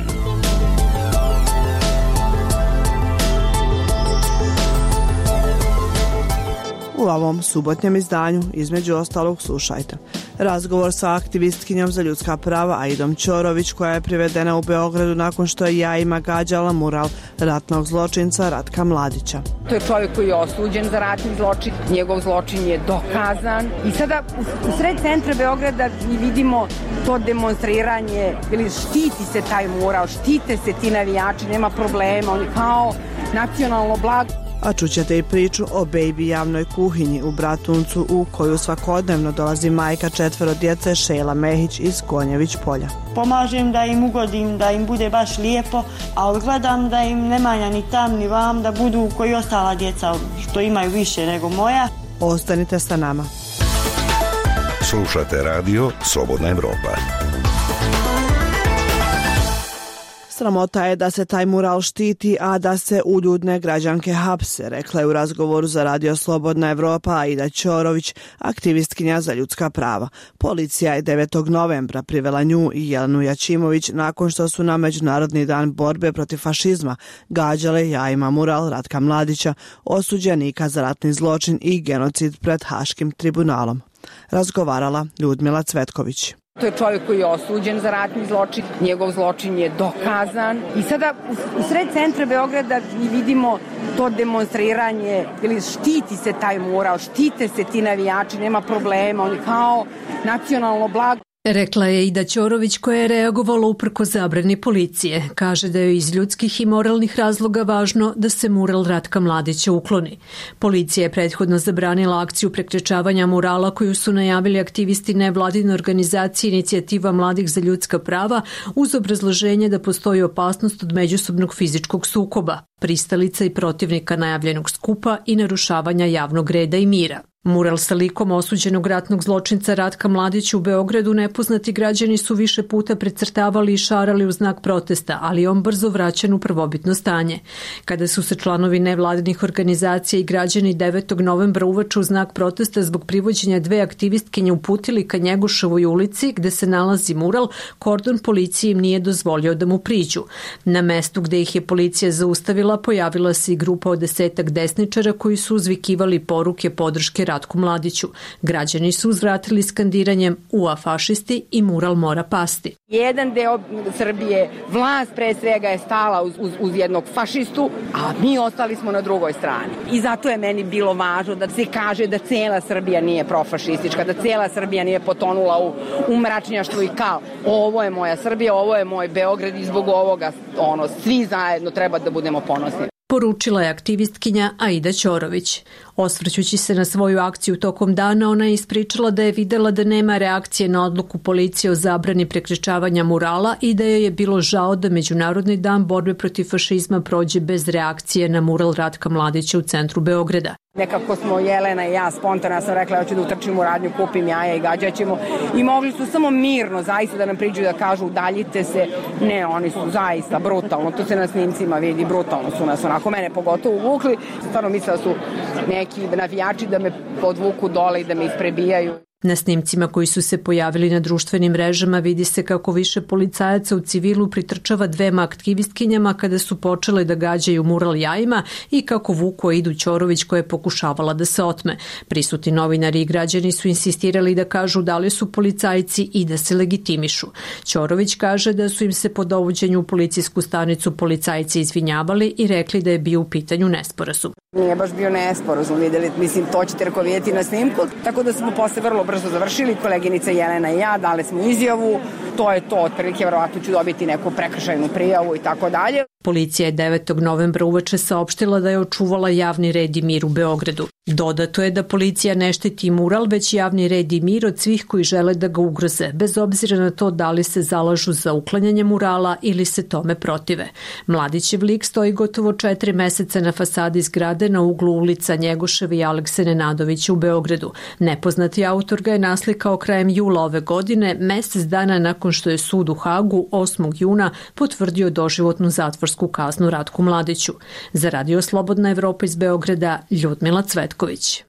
U ovom subotnjem izdanju, između ostalog, slušajte razgovor sa aktivistkinjom za ljudska prava Aidom Ćorović, koja je privedena u Beogradu nakon što je jajima gađala mural ratnog zločinca Ratka Mladića. To je čovjek koji je osuđen za ratni zločin, njegov zločin je dokazan i sada u sred centra Beograda mi vidimo to demonstriranje, ili štiti se taj mural, štite se ti navijači, nema problema, oni kao nacionalno blago. A čućete i priču o Baby javnoj kuhinji u Bratuncu, u koju svakodnevno dolazi majka četvero djece Šela Mehić iz Konjević polja. Pomažem da im ugodim, da im bude baš lijepo, ali gledam da im ne manja ni tam ni vam, da budu koji ostala djeca što imaju više nego moja. Ostanite sa nama. Slušate radio Slobodna Evropa. Sramota je da se taj mural štiti, a da se uljudne građanke hapse, rekla je u razgovoru za Radio Slobodna Evropa Aida Ćorović, aktivistkinja za ljudska prava. Policija je devetog novembra privela nju i Jelenu Jačimović nakon što su na Međunarodni dan borbe protiv fašizma gađale jajima mural Ratka Mladića, osuđenika za ratni zločin i genocid pred Haškim tribunalom. Razgovarala Ljudmila Cvetković. To je čovjek koji je osuđen za ratni zločin, njegov zločin je dokazan i sada u sred centra Beograda mi vidimo to demonstriranje, ili štiti se taj mural, štite se ti navijači, nema problema, oni kao nacionalno blago. Rekla je Aida Ćorović, koja je reagovala uprko zabrani policije. Kaže da je iz ljudskih i moralnih razloga važno da se mural Ratka Mladića ukloni. Policija je prethodno zabranila akciju prekrečavanja murala koju su najavili aktivisti nevladine organizacije Inicijativa mladih za ljudska prava uz obrazloženje da postoji opasnost od međusobnog fizičkog sukoba, pristalica i protivnika najavljenog skupa i narušavanja javnog reda i mira. Mural sa likom osuđenog ratnog zločinca Ratka Mladića u Beogradu nepoznati građani su više puta precrtavali i šarali u znak protesta, ali on brzo vraćen u prvobitno stanje. Kada su se članovi nevladinih organizacija i građani devetog novembra uveče u znak protesta zbog privođenja dve aktivistkinje uputili ka Njegoševoj ulici gde se nalazi mural, kordon policije im nije dozvolio da mu priđu. Na mestu gde ih je policija zaustavila pojavila se i grupa od desetak desničara koji su uzvikivali poruke podrške Ratku Mladiću. Građani su uzvratili skandiranjem U A fašisti i mural mora pasti. Jedan deo Srbije, vlast pre svega je stala uz, uz, uz jednog fašistu, a mi ostali smo na drugoj strani. I zato je meni bilo važno da se kaže da cela Srbija nije profašistička, da cela Srbija nije potonula u, u mračnjaštvo i kal. Ovo je moja Srbija, ovo je moj Beograd i zbog ovoga ono, svi zajedno treba da budemo ponosni. Poručila je aktivistkinja Aida Ćorović. Osvrćući se na svoju akciju tokom dana, ona je ispričala da je videla da nema reakcije na odluku policije o zabrani prekrečavanja murala i da joj je bilo žao da Međunarodni dan borbe protiv fašizma prođe bez reakcije na mural Ratka Mladića u centru Beograda. Nekako smo Jelena i ja spontano, ja sam rekla ja ću da utrčim u radnju, kupim jaja i gađaćemo i mogli su samo mirno zaista da nam priđu da kažu udaljite se. Ne, oni su zaista brutalno, to se na snimcima vidi, brutalno su nas onako mene pogotovo uvukli. Stvarno mislila su neki navijači da me podvuku dole i da me isprebijaju. Na snimcima koji su se pojavili na društvenim mrežama vidi se kako više policajaca u civilu pritrčava dvema aktivistkinjama kada su počele da gađaju mural jajima i kako vuku Aidu Ćorović koja je pokušavala da se otme. Prisutni novinari i građani su insistirali da kažu da li su policajci i da se legitimišu. Ćorović kaže da su im se po dovođenju u policijsku stanicu policajci izvinjavali i rekli da je bio u pitanju nesporazum. Nije baš bio nesporazum, vidjeli, mislim, to ćete reko vidjeti na snimku, tako da smo posle vrlo brzo završili, koleginica Jelena i ja, dali smo izjavu, to je to, otprilike, verovatno ću dobiti neku prekršajnu prijavu i tako dalje. Policija je devetog novembra uveče saopštila da je očuvala javni red i mir u Beogradu. Dodato je da policija ne štiti mural, već javni red i mir od svih koji žele da ga ugroze, bez obzira na to da li se zalažu za uklanjanje murala ili se tome protive. Mladićev lik stoji gotovo četiri meseca na fasadi zgrade na uglu ulica Njegoševa i Alekse Nenadovića u Beogradu. Nepoznati autor ga je naslikao krajem jula ove godine, mesec dana nakon što je sud u Hagu osmog juna potvrdio doživotnu zatvorsku kaznu Ratku Mladiću. Za Radio Slobodna Evropa iz Beograda, Ljudmila Cvetković.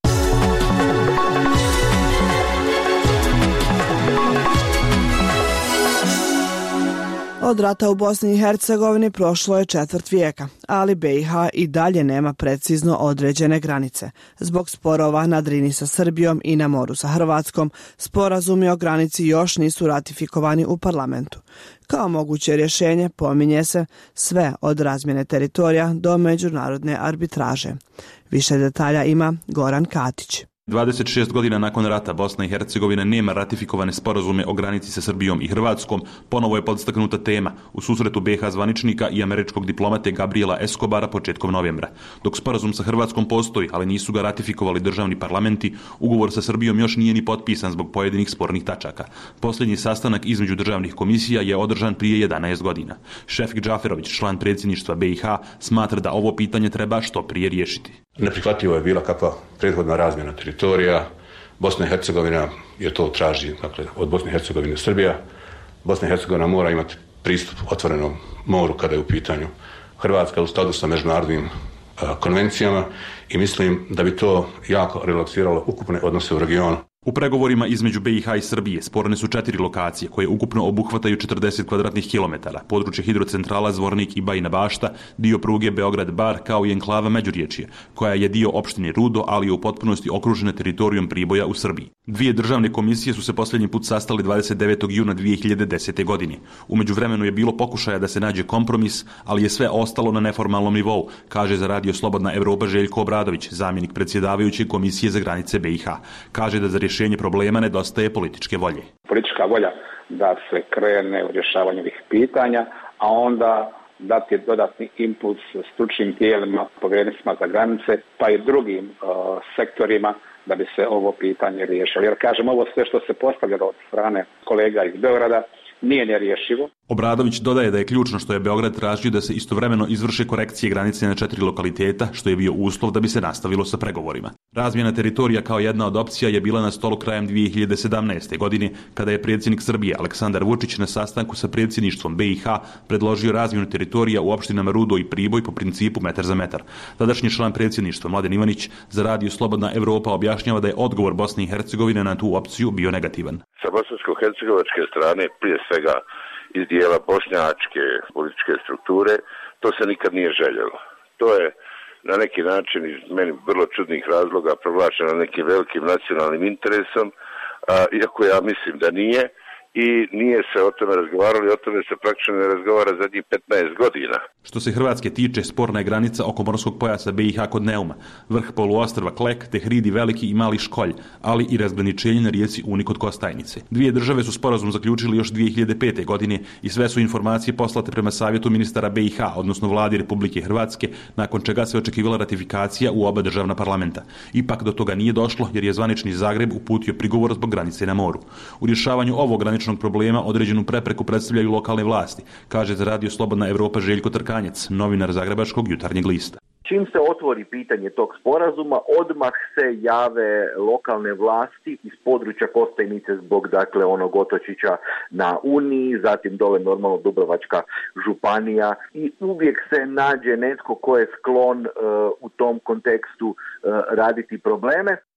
Od rata u Bosni i Hercegovini prošlo je četvrt vijeka, ali B i H i dalje nema precizno određene granice. Zbog sporova na Drini sa Srbijom i na moru sa Hrvatskom, sporazumi o granici još nisu ratifikovani u parlamentu. Kao moguće rješenje pominje se sve od razmjene teritorija do međunarodne arbitraže. Više detalja ima Goran Katić. dvadeset šest godina nakon rata Bosna i Hercegovina nema ratifikovane sporazume o granici sa Srbijom i Hrvatskom, ponovo je podstaknuta tema u susretu B i H zvaničnika i američkog diplomate Gabriela Escobara početkom novembra. Dok sporazum sa Hrvatskom postoji, ali nisu ga ratifikovali državni parlamenti, ugovor sa Srbijom još nije ni potpisan zbog pojedinih spornih tačaka. Posljednji sastanak između državnih komisija je održan prije jedanaest godina. Šefik Džaferović, član predsjedništva B i H, smatra da ovo pitanje treba što prije riješiti. Neprihvatljivo je bila kakva prethodna razmjena teritorija. Bosna i Hercegovina je to traži, dakle, od Bosne i Hercegovine Srbija. Bosna i Hercegovina mora imati pristup otvorenom moru kada je u pitanju Hrvatska u skladu sa međunarodnim a, konvencijama i mislim da bi to jako relaksiralo ukupne odnose u regionu. U pregovorima između B i H i Srbije sporne su četiri lokacije koje ukupno obuhvataju četrdeset kvadratnih kilometara, područje hidrocentrala Zvornik i Bajina Bašta, dio pruge Beograd-Bar kao i enklava Međuriječje, koja je dio opštine Rudo, ali je u potpunosti okružena teritorijom Priboja u Srbiji. Dvije državne komisije su se posljednji put sastali dvadeset devetog juna dvije hiljade desete. godine. U međuvremenu je bilo pokušaja da se nađe kompromis, ali je sve ostalo na neformalnom nivou, kaže za Radio Slobodna Evropa Željko Obradović, zamjenik predsjedavajuće Komisije za granice B i H. Kaže da za rješenje problema nedostaje političke volje. Politička volja da se krene u rješavanju ovih pitanja, a onda dati dodatni impuls stručnim tijelima, povjerenicima za granice, pa i drugim uh, sektorima da bi se ovo pitanje riješilo. Jer kažem, ovo sve što se postavljalo od strane kolega iz Beograda nije nerješivo. Obradović dodaje da je ključno što je Beograd tražio da se istovremeno izvrše korekcije granice na četiri lokaliteta, što je bio uslov da bi se nastavilo sa pregovorima. Razmjena teritorija kao jedna od opcija je bila na stolu krajem dvije hiljade sedamnaeste. godine, kada je predsjednik Srbije Aleksandar Vučić na sastanku sa predsjedništvom B i H predložio razmjenu teritorija u opštinama Rudo i Priboj po principu metar za metar. Tadašnji član predsjedništva Mladen Ivanić za Radio Slobodna Evropa objašnjava da je odgovor Bosne i Hercegovine na tu opciju bio negativan. Sa bosansko-hercegovačke strane, prije svega iz dijela bošnjačke političke strukture, to se nikad nije željelo. To je na neki način iz meni vrlo čudnih razloga proglašeno nekim velikim nacionalnim interesom, a, iako ja mislim da nije i nije se o tome razgovarali, o tome se praktično ne razgovara zadnjih petnaest godina. Što se Hrvatske tiče, sporna je granica oko morskog pojasa B i H kod Neuma, vrh poluostrva Klek, te hridi Veliki i Mali Školj, ali i razgraničenje na rijeci Uni kod Kostajnice. Dvije države su sporazum zaključili još dvije hiljade pete. godine i sve su informacije poslate prema savjetu ministara B i H, odnosno vladi Republike Hrvatske, nakon čega se očekivala ratifikacija u oba državna parlamenta. Ipak do toga nije došlo jer je zvanični Zagreb uputio prigovor zbog granice na moru. U rješavanju ovog graničnog problema određenu prepreku predstavljaju lokalne vlasti, kaže za Radio Slobodna Evropa Željko Trkanjec, novinar Zagrebačkog jutarnjeg lista. Čim se otvori pitanje tog sporazuma, odmah se jave lokalne vlasti iz područja Kostajnice zbog dakle onog otočića na Uniji, zatim dole normalno Dubrovačka županija i uvijek se nađe netko ko je sklon uh, u tom kontekstu uh, raditi probleme.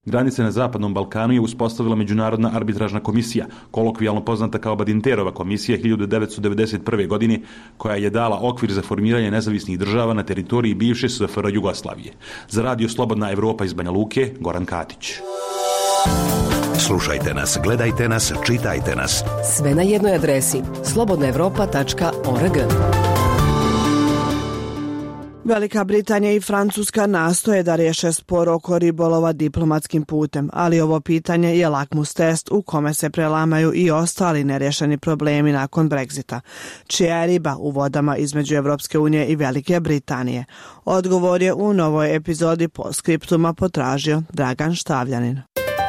Granice na Zapadnom Balkanu je uspostavila Međunarodna arbitražna komisija, kolokvijalno poznata kao Badinterova komisija hiljadu devetsto devedeset prve. godine, koja je dala okvir za formiranje nezavisnih država na teritoriji bivše S F R Jugoslavije. Za radio Slobodna Evropa iz Banja Luke, Goran Katić. Slušajte nas, gledajte nas, čitajte nas. Sve na jednoj adresi slobodna evropa tačka org. Velika Britanija i Francuska nastoje da riješe spor oko ribolova diplomatskim putem, ali ovo pitanje je lakmus test u kome se prelamaju i ostali nerješeni problemi nakon Brexita. Čija je riba u vodama između Evropske unije i Velike Britanije? Odgovor je u novoj epizodi Postscriptuma potražio Dragan Štavljanin.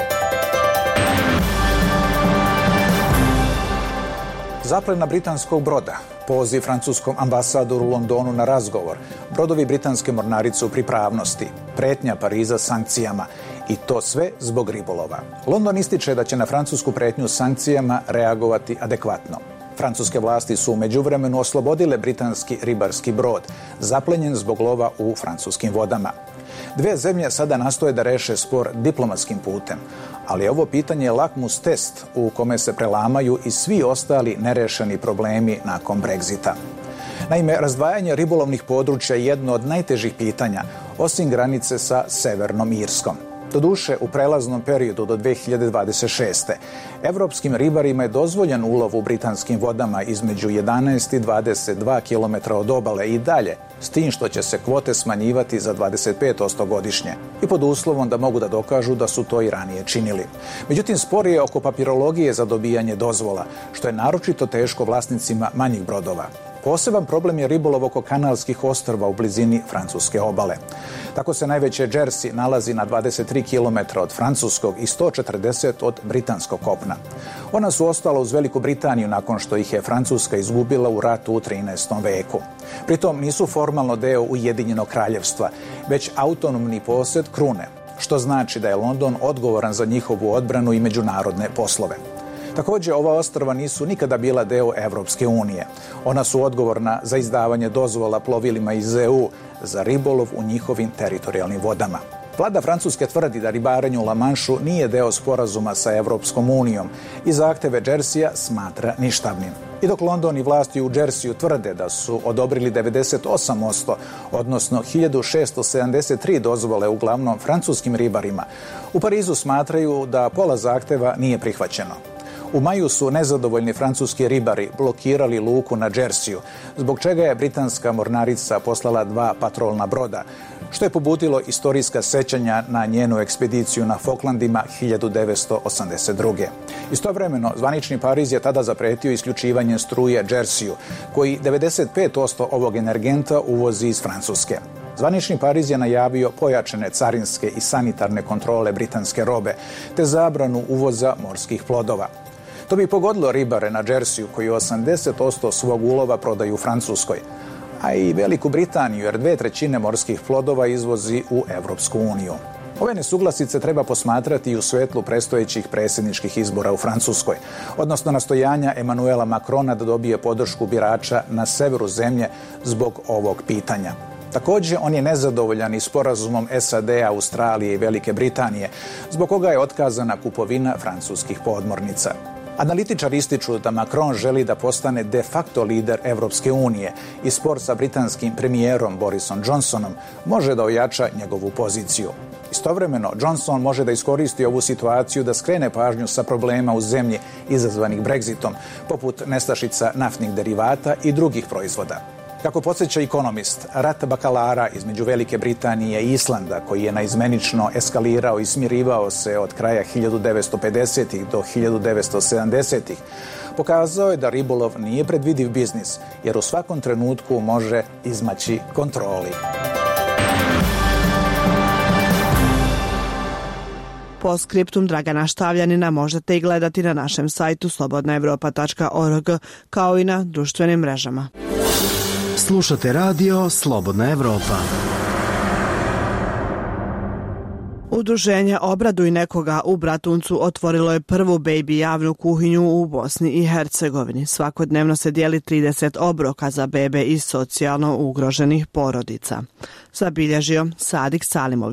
Zaplena britanskog broda, poziv francuskom ambasadoru u Londonu na razgovor, brodovi britanske mornarice u pripravnosti, pretnja Pariza sankcijama i to sve zbog ribolova. London ističe da će na francusku pretnju sankcijama reagovati adekvatno. Francuske vlasti su u međuvremenu oslobodile britanski ribarski brod, zaplenjen zbog lova u francuskim vodama. Dve zemlje sada nastoje da reše spor diplomatskim putem, ali ovo pitanje je lakmus test u kome se prelamaju i svi ostali nerešeni problemi nakon Brexita. Naime, razdvajanje ribolovnih područja je jedno od najtežih pitanja, osim granice sa Severnom Irskom. Doduše, u prelaznom periodu do dve hiljade dvadeset šeste. Evropskim ribarima je dozvoljen ulov u britanskim vodama između jedanaest i dvadeset dva kilometra od obale i dalje, s tim što će se kvote smanjivati za dvadeset pet posto godišnje i pod uslovom da mogu da dokažu da su to i ranije činili. Međutim, spor je oko papirologije za dobijanje dozvola, što je naročito teško vlasnicima manjih brodova. Poseban problem je ribolov oko kanalskih ostrva u blizini francuske obale. Tako se najveće Jersey nalazi na dvadeset tri kilometra od francuskog i sto četrdeset od britanskog kopna. Ona su ostala uz Veliku Britaniju nakon što ih je Francuska izgubila u ratu u trinaestom veku. Pritom nisu formalno deo Ujedinjenog kraljevstva, već autonomni posjed krune, što znači da je London odgovoran za njihovu odbranu i međunarodne poslove. Također, ova ostrva nisu nikada bila deo Evropske unije. Ona su odgovorna za izdavanje dozvola plovilima iz E U za ribolov u njihovim teritorijalnim vodama. Vlada Francuske tvrdi da ribarenje u La Manšu nije deo sporazuma sa Evropskom unijom i zahteve Jerseya smatra ništavnim. I dok London i vlasti u Jerseyu tvrde da su odobrili devedeset osam posto, odnosno hiljadu šesto sedamdeset tri dozvole uglavnom francuskim ribarima, u Parizu smatraju da pola zahteva nije prihvaćeno. U maju su nezadovoljni francuski ribari blokirali luku na Jerseyu, zbog čega je britanska mornarica poslala dva patrolna broda, što je pobudilo istorijska sećanja na njenu ekspediciju na Falklandima hiljadu devetsto osamdeset druge. Istovremeno, zvanični Pariz je tada zapretio isključivanje struje Jerseyu, koji devedeset pet posto ovog energenta uvozi iz Francuske. Zvanični Pariz je najavio pojačane carinske i sanitarne kontrole britanske robe, te zabranu uvoza morskih plodova. To bi pogodilo ribare na Jerseyu koji osamdeset posto svog ulova prodaju u Francuskoj, a i Veliku Britaniju jer dve trećine morskih plodova izvozi u Evropsku uniju. Ove nesuglasice treba posmatrati i u svetlu predstojećih predsjedničkih izbora u Francuskoj, odnosno nastojanja Emanuela Macrona da dobije podršku birača na severu zemlje zbog ovog pitanja. Također, on je nezadovoljan i sporazumom S A D, Australije i Velike Britanije, zbog koga je otkazana kupovina francuskih podmornica. Analitičari ističu da Macron želi da postane de facto lider Evropske unije i spor sa britanskim premijerom Borisom Johnsonom može da ojača njegovu poziciju. Istovremeno, Johnson može da iskoristi ovu situaciju da skrene pažnju sa problema u zemlji izazvanih Brexitom, poput nestašica naftnih derivata i drugih proizvoda. Kako podsjeća Economist, rat bakalara između Velike Britanije i Islanda, koji je naizmenično eskalirao i smirivao se od kraja hiljadu devetsto pedesetih do hiljadu devetsto sedamdesetih, pokazao je da ribolov nije predvidiv biznis, jer u svakom trenutku može izmaći kontroli. Postscriptum Dragana Štavljanina možete i gledati na našem sajtu slobodna evropa tačka org, kao i na društvenim mrežama. Slušate radio Slobodna Evropa. Udruženje Obraduj nekoga u Bratuncu otvorilo je prvu baby javnu kuhinju u Bosni i Hercegovini. Svakodnevno se dijeli trideset obroka za bebe iz socijalno ugroženih porodica. Zabilježio Sadik Salimović.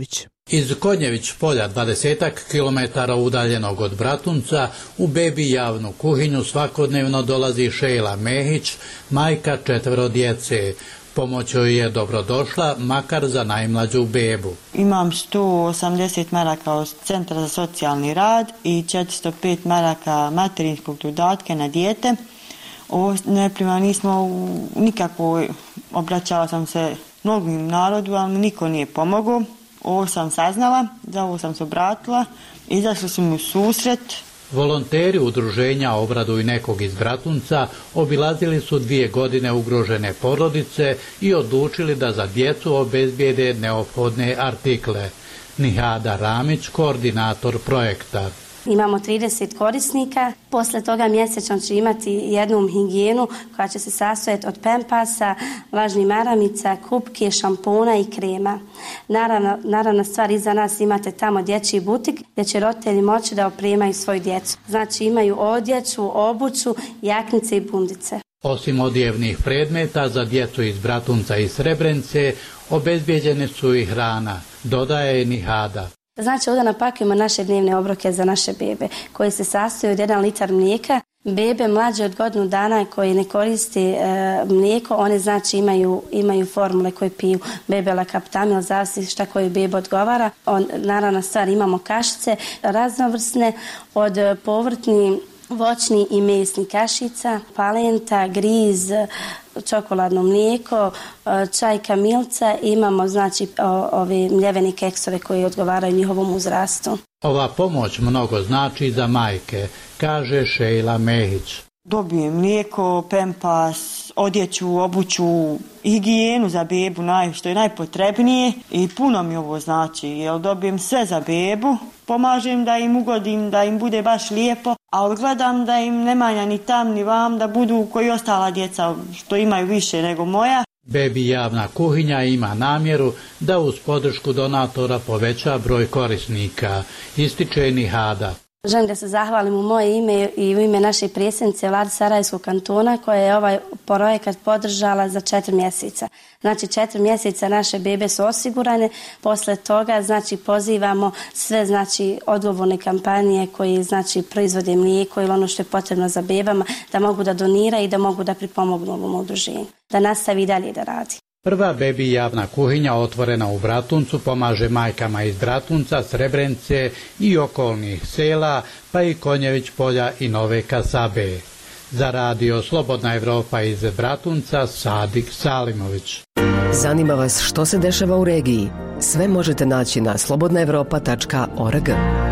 Iz Konjević polja, dvadesetak kilometara udaljenog od Bratunca, u bebi javnu kuhinju svakodnevno dolazi Šejla Mehić, majka četvero djece. Pomoć joj je dobrodošla, makar za najmlađu bebu. Imam sto osamdeset maraka od Centra za socijalni rad i četiristo pet maraka materinskog dodatka na dijete. Ovo ne prima, nismo nikako, obraćala sam se mnogim narodu, ali mi niko nije pomogao. Ovo sam saznala, za ovo sam se obratila, izašli su mi u susret. Volonteri udruženja Obraduj nekog iz Bratunca obilazili su dvije godine ugrožene porodice i odlučili da za djecu obezbijede neophodne artikle. Nihada Ramić, koordinator projekta. Imamo trideset korisnika, posle toga mjesečno će imati jednu higijenu koja će se sastojati od pempasa, vlažnih maramica, kupke, šampona i krema. Naravno, naravna stvar, iza nas imate tamo dječji butik gdje će roditelji moći da opremaju svoju djecu. Znači imaju odjeću, obuću, jaknice i bundice. Osim odjevnih predmeta za djecu iz Bratunca i Srebrenice, obezbijeđene su i hrana, dodaje Nihada. Znači ovdje napakujemo naše dnevne obroke za naše bebe koje se sastoje od jedan litar mlijeka. Bebe mlađe od godinu dana koji ne koriste e, mlijeko, one znači imaju, imaju formule koje piju bebe lakaptamil, zavisi šta koji bebe odgovara. On, naravno stvar imamo kašice raznovrsne od povrtni, voćni i mesni kašica, palenta, griz, čokoladno mlijeko, čaj kamilca, imamo znači ove mljevene keksove koji odgovaraju njihovom uzrastu. Ova pomoć mnogo znači za majke, kaže Šejla Mehić. Dobijem mlijeko, pempas, odjeću, obuću, higijenu za bebu, naj, što je najpotrebnije i puno mi ovo znači, jer dobijem sve za bebu, pomažem da im ugodim, da im bude baš lijepo, a odgledam da im ne manja ni tam ni vam, da budu koji ostala djeca što imaju više nego moja. Bebi javna kuhinja ima namjeru da uz podršku donatora poveća broj korisnika, ističe Nihada. Želim da se zahvalim u moje ime i u ime naše predsjednice Vlade Sarajevskog kantona koja je ovaj projekat podržala za četiri mjeseca. Znači četiri mjeseca naše bebe su osigurane, posle toga znači pozivamo sve znači odgovorne kompanije koji znači proizvode mlijeko ili ono što je potrebno za bebama da mogu da doniraju i da mogu da pripomognu ovom udruženju, da nastavi dalje da radi. Prva bebi javna kuhinja otvorena u Bratuncu pomaže majkama iz Bratunca, Srebrenice i okolnih sela, pa i Konjević polja i Nove Kasabe. Za radio Slobodna Evropa iz Bratunca, Sadik Salimović. Zanima vas što se dešava u regiji? Sve možete naći na slobodna evropa tačka org.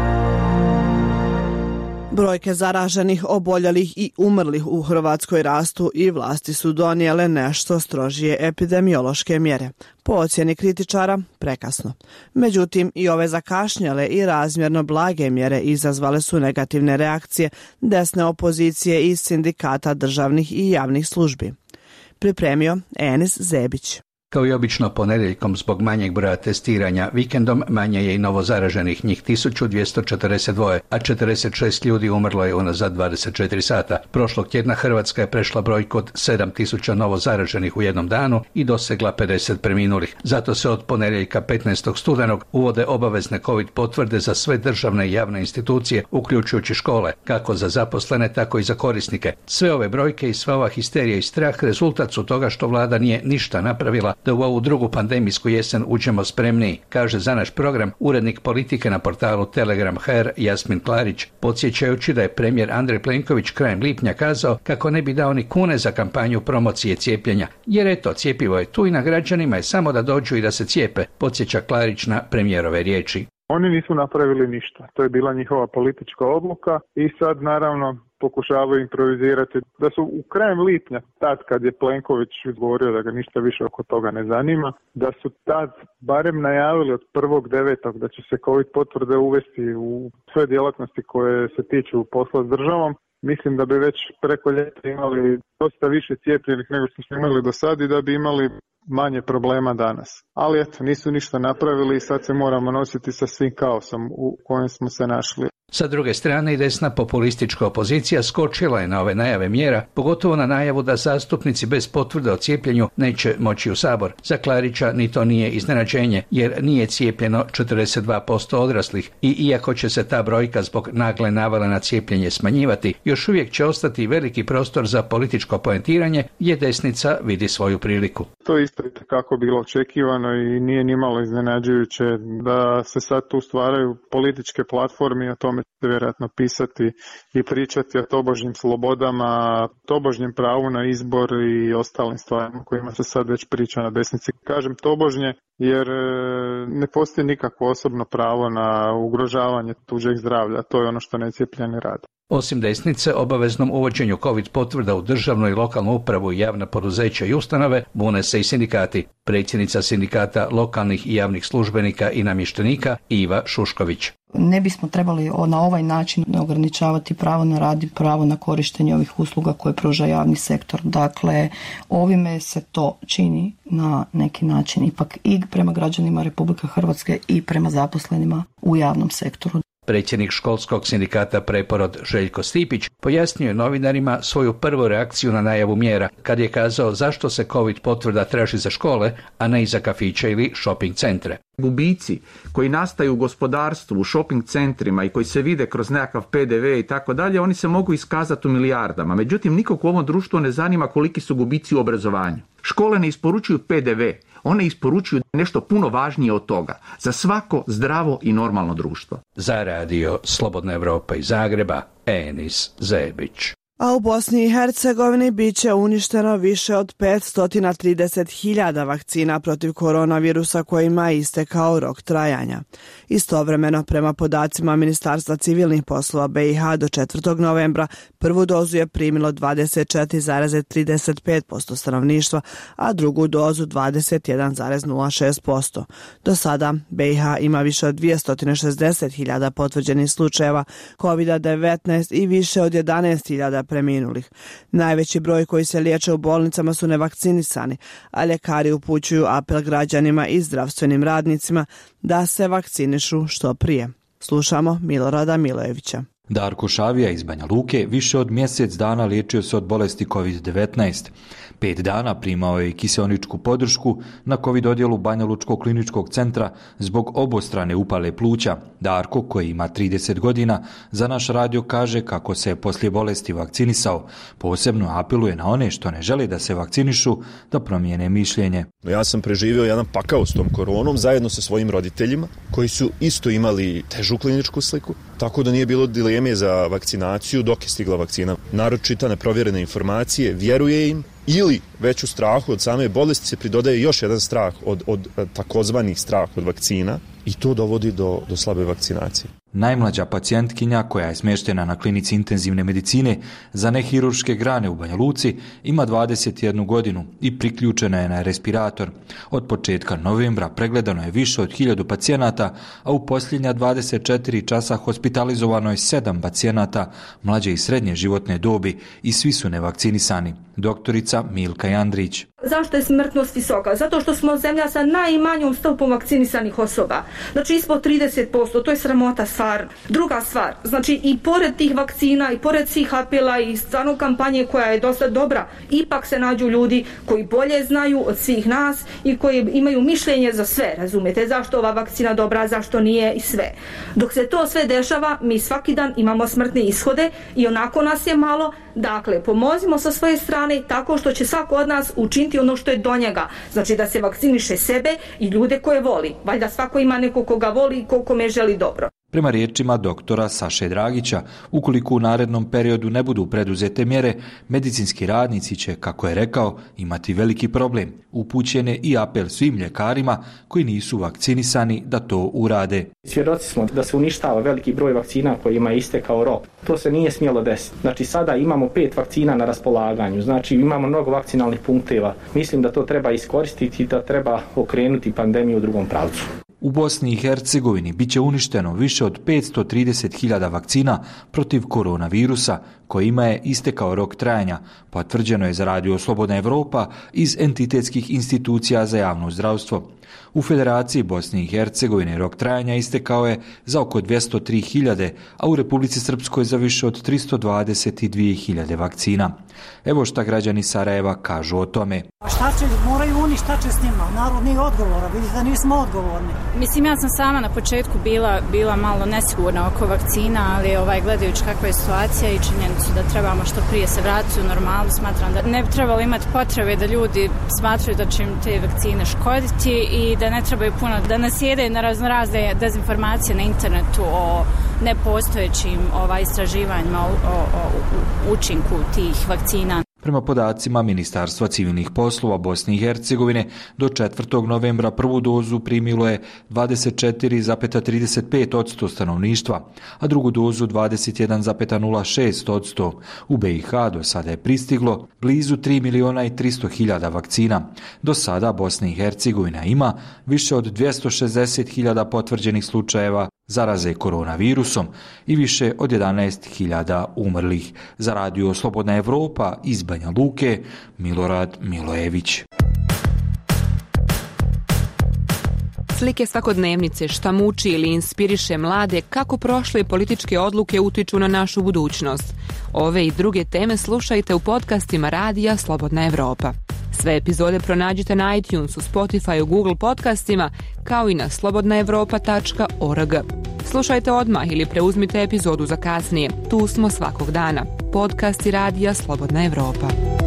Brojke zaraženih, oboljelih i umrlih u Hrvatskoj rastu i vlasti su donijele nešto strožije epidemiološke mjere. Po ocjeni kritičara, prekasno. Međutim, i ove zakašnjele i razmjerno blage mjere izazvale su negativne reakcije desne opozicije iz sindikata državnih i javnih službi. Pripremio Enis Zebić. Kao i obično ponedjeljkom zbog manjeg broja testiranja, vikendom manje je i novo zaraženih, njih tisuću dvjesto četrdeset dva, a četrdeset šest ljudi umrlo je unazad dvadeset četiri sata. Prošlog tjedna Hrvatska je prešla brojku od sedam tisuća novo zaraženih u jednom danu i dosegla pedeset preminulih. Zato se od ponedjeljka petnaestog studenog uvode obavezne COVID potvrde za sve državne i javne institucije, uključujući škole, kako za zaposlene, tako i za korisnike. Sve ove brojke i sva ova histerija i strah rezultat su toga što vlada nije ništa napravila da u ovu drugu pandemijsku jesen uđemo spremniji, kaže za naš program urednik politike na portalu Telegram punkt hr Jasmin Klarić, podsjećajući da je premijer Andrej Plenković krajem lipnja kazao kako ne bi dao ni kune za kampanju promocije cijepljenja, jer eto, cjepivo je tu i na građanima je samo da dođu i da se cijepe, podsjeća Klarić na premijerove riječi. Oni nisu napravili ništa, to je bila njihova politička odluka i sad naravno pokušavaju improvizirati. Da su u krajem lipnja, tad kad je Plenković govorio da ga ništa više oko toga ne zanima, da su tad barem najavili od prvog devetog da će se COVID potvrde uvesti u sve djelatnosti koje se tiču posla s državom, mislim da bi već preko ljeta imali dosta više cijepljenih nego što smo imali do sad i da bi imali manje problema danas. Ali eto, nisu ništa napravili i sad se moramo nositi sa svim kaosom u kojem smo se našli. Sa druge strane i desna populistička opozicija skočila je na ove najave mjera, pogotovo na najavu da zastupnici bez potvrde o cijepljenju neće moći u Sabor. Za Klarića ni to nije iznenađenje, jer nije cijepljeno četrdeset dva posto odraslih i iako će se ta brojka zbog nagle navale na cijepljenje smanjivati, još uvijek će ostati veliki prostor za političko poentiranje gdje desnica vidi svoju priliku. To je isto kako bilo očekivano i nije nimalo iznenađujuće da se sad tu stvaraju političke platforme i o tome će vjerojatno pisati i pričati o tobožnjim slobodama, tobožnjem pravu na izbor i ostalim stvarima kojima se sad već priča na desnici. Kažem tobožnje jer ne postoji nikakvo osobno pravo na ugrožavanje tuđeg zdravlja, to je ono što necijepljeni rade. Osim desnice, obaveznom uvođenju COVID potvrda u državnu i lokalnu upravu i javna poduzeća i ustanove bune se i sindikati. Predsjednica sindikata lokalnih i javnih službenika i namještenika Iva Šušković. Ne bismo trebali na ovaj način ograničavati pravo na rad i pravo na korištenje ovih usluga koje pruža javni sektor. Dakle, ovime se to čini na neki način ipak i prema građanima Republike Hrvatske i prema zaposlenima u javnom sektoru. Predsjednik školskog sindikata Preporod Željko Stipić pojasnio je novinarima svoju prvu reakciju na najavu mjera, kad je kazao zašto se COVID potvrda traži za škole, a ne i za kafiće ili shopping centre. Gubici koji nastaju u gospodarstvu, u shopping centrima i koji se vide kroz nekakav P D V i tako dalje, oni se mogu iskazati u milijardama. Međutim, nikog u ovom društvu ne zanima koliki su gubici u obrazovanju. Škole ne isporučuju P D V, one isporučuju nešto puno važnije od toga za svako zdravo i normalno društvo. Za radio Slobodna Evropa iz Zagreba, Enis Zebić. A u Bosni i Hercegovini bit će uništeno više od petsto trideset hiljada vakcina protiv koronavirusa kojima je istekao rok trajanja. Istovremeno, prema podacima Ministarstva civilnih poslova B i H do četvrtog novembra, prvu dozu je primilo dvadeset četiri zarez trideset pet posto stanovništva, a drugu dozu dvadeset jedan zarez nula šest posto. Do sada B i H ima više od dvjesto šezdeset hiljada potvrđenih slučajeva kovid devetnaest i više od jedanaest hiljada preminulih. Najveći broj koji se liječe u bolnicama su nevakcinisani, a ljekari upućuju apel građanima i zdravstvenim radnicima da se vakcinišu što prije. Slušamo Milorada Milojevića. Darko Šavija iz Banja Luke više od mjesec dana liječio se od bolesti kovid devetnaest. Pet dana primao je i kiseoničku podršku na COVID odjelu Banja Lučkog kliničkog centra zbog obostrane upale pluća. Darko, koji ima trideset godina, za naš radio kaže kako se poslije bolesti vakcinisao. Posebno apeluje na one što ne žele da se vakcinišu da promijene mišljenje. Ja sam preživio jedan pakao s tom koronom zajedno sa svojim roditeljima koji su isto imali težu kliničku sliku, tako da nije bilo dileme za vakcinaciju dok je stigla vakcina. Narod čita neprovjerene informacije, vjeruje im, ili već u strahu od same bolesti se pridodaje još jedan strah od, od takozvanih strah od vakcina i to dovodi do, do slabe vakcinacije. Najmlađa pacijentkinja koja je smještena na klinici intenzivne medicine za nehirurške grane u Banja Luci ima dvadeset jednu godinu i priključena je na respirator. Od početka novembra pregledano je više od hiljadu pacijenata, a u posljednja dvadeset četiri časa hospitalizovano je sedam pacijenata mlađe i srednje životne dobi i svi su nevakcinisani. Doktorica Milka Jandrić. Zašto je smrtnost visoka? Zato što smo zemlja sa najmanjom stopom vakcinisanih osoba. Znači ispod trideset posto, to je sramota stvar. Druga stvar, znači i pored tih vakcina i pored svih apela i stvarno kampanje koja je dosta dobra, ipak se nađu ljudi koji bolje znaju od svih nas i koji imaju mišljenje za sve, razumijete, zašto ova vakcina dobra, zašto nije i sve. Dok se to sve dešava, mi svaki dan imamo smrtne ishode i onako nas je malo. Dakle, pomozimo sa svoje strane tako što će svako od nas učiniti ono što je do njega. Znači da se vakciniše sebe i ljude koje voli. Valjda svako ima neko koga voli i kome želi dobro. Prema riječima doktora Saše Dragića, ukoliko u narednom periodu ne budu preduzete mjere, medicinski radnici će, kako je rekao, imati veliki problem. Upućen je i apel svim ljekarima koji nisu vakcinisani da to urade. Svjedoci smo da se uništava veliki broj vakcina kojima je istekao rok. To se nije smjelo desiti. Znači sada imamo pet vakcina na raspolaganju, znači imamo mnogo vakcinalnih punkteva. Mislim da to treba iskoristiti i da treba okrenuti pandemiju u drugom pravcu. U Bosni i Hercegovini bit će uništeno više od petsto trideset hiljada vakcina protiv koronavirusa, kojima je istekao rok trajanja, potvrđeno je za radio Slobodna Evropa iz entitetskih institucija za javno zdravstvo. U Federaciji Bosne i Hercegovine rok trajanja istekao je za oko dvjesto tri hiljade, a u Republici Srpskoj za više od tristo dvadeset dvije hiljade vakcina. Evo šta građani Sarajeva kažu o tome. Šta će, moraju oni, šta će s njima? Narod nije odgovora, vidite da nismo odgovorni. Mislim, ja sam sama na početku bila, bila malo nesigurna oko vakcina, ali ovaj, gledajući kakva je situacija i činjenicu da trebamo što prije se vratiti u normalu, smatram da ne bi trebalo imati potrebe da ljudi smatraju da će im te vakcine škoditi i da ne trebaju puno, da nas jede na raznorazne dezinformacije na internetu o nepostojećim ovaj, istraživanjima o, o, o učinku tih vakcina. Prema podacima Ministarstva civilnih poslova Bosne i Hercegovine, do četvrtog novembra prvu dozu primilo je dvadeset četiri zarez trideset pet posto stanovništva, a drugu dozu dvadeset jedan zarez nula šest posto. U B i H do sada je pristiglo blizu tri miliona i tristo hiljada vakcina. Do sada Bosna i Hercegovina ima više od dvjesto šezdeset hiljada potvrđenih slučajeva zaraze koronavirusom i više od jedanaest hiljada umrlih. Za radio Slobodna Evropa iz Banja Luke, Milorad Milojević. Slike svakodnevnice, šta muči ili inspiriše mlade, kako prošle političke odluke utiču na našu budućnost. Ove i druge teme slušajte u podcastima radija Slobodna Evropa. Sve epizode pronađite na iTunesu, Spotifyu, Google podcastima, kao i na slobodna evropa tačka org. Slušajte odmah ili preuzmite epizodu za kasnije. Tu smo svakog dana. Podcasti radija Slobodna Evropa.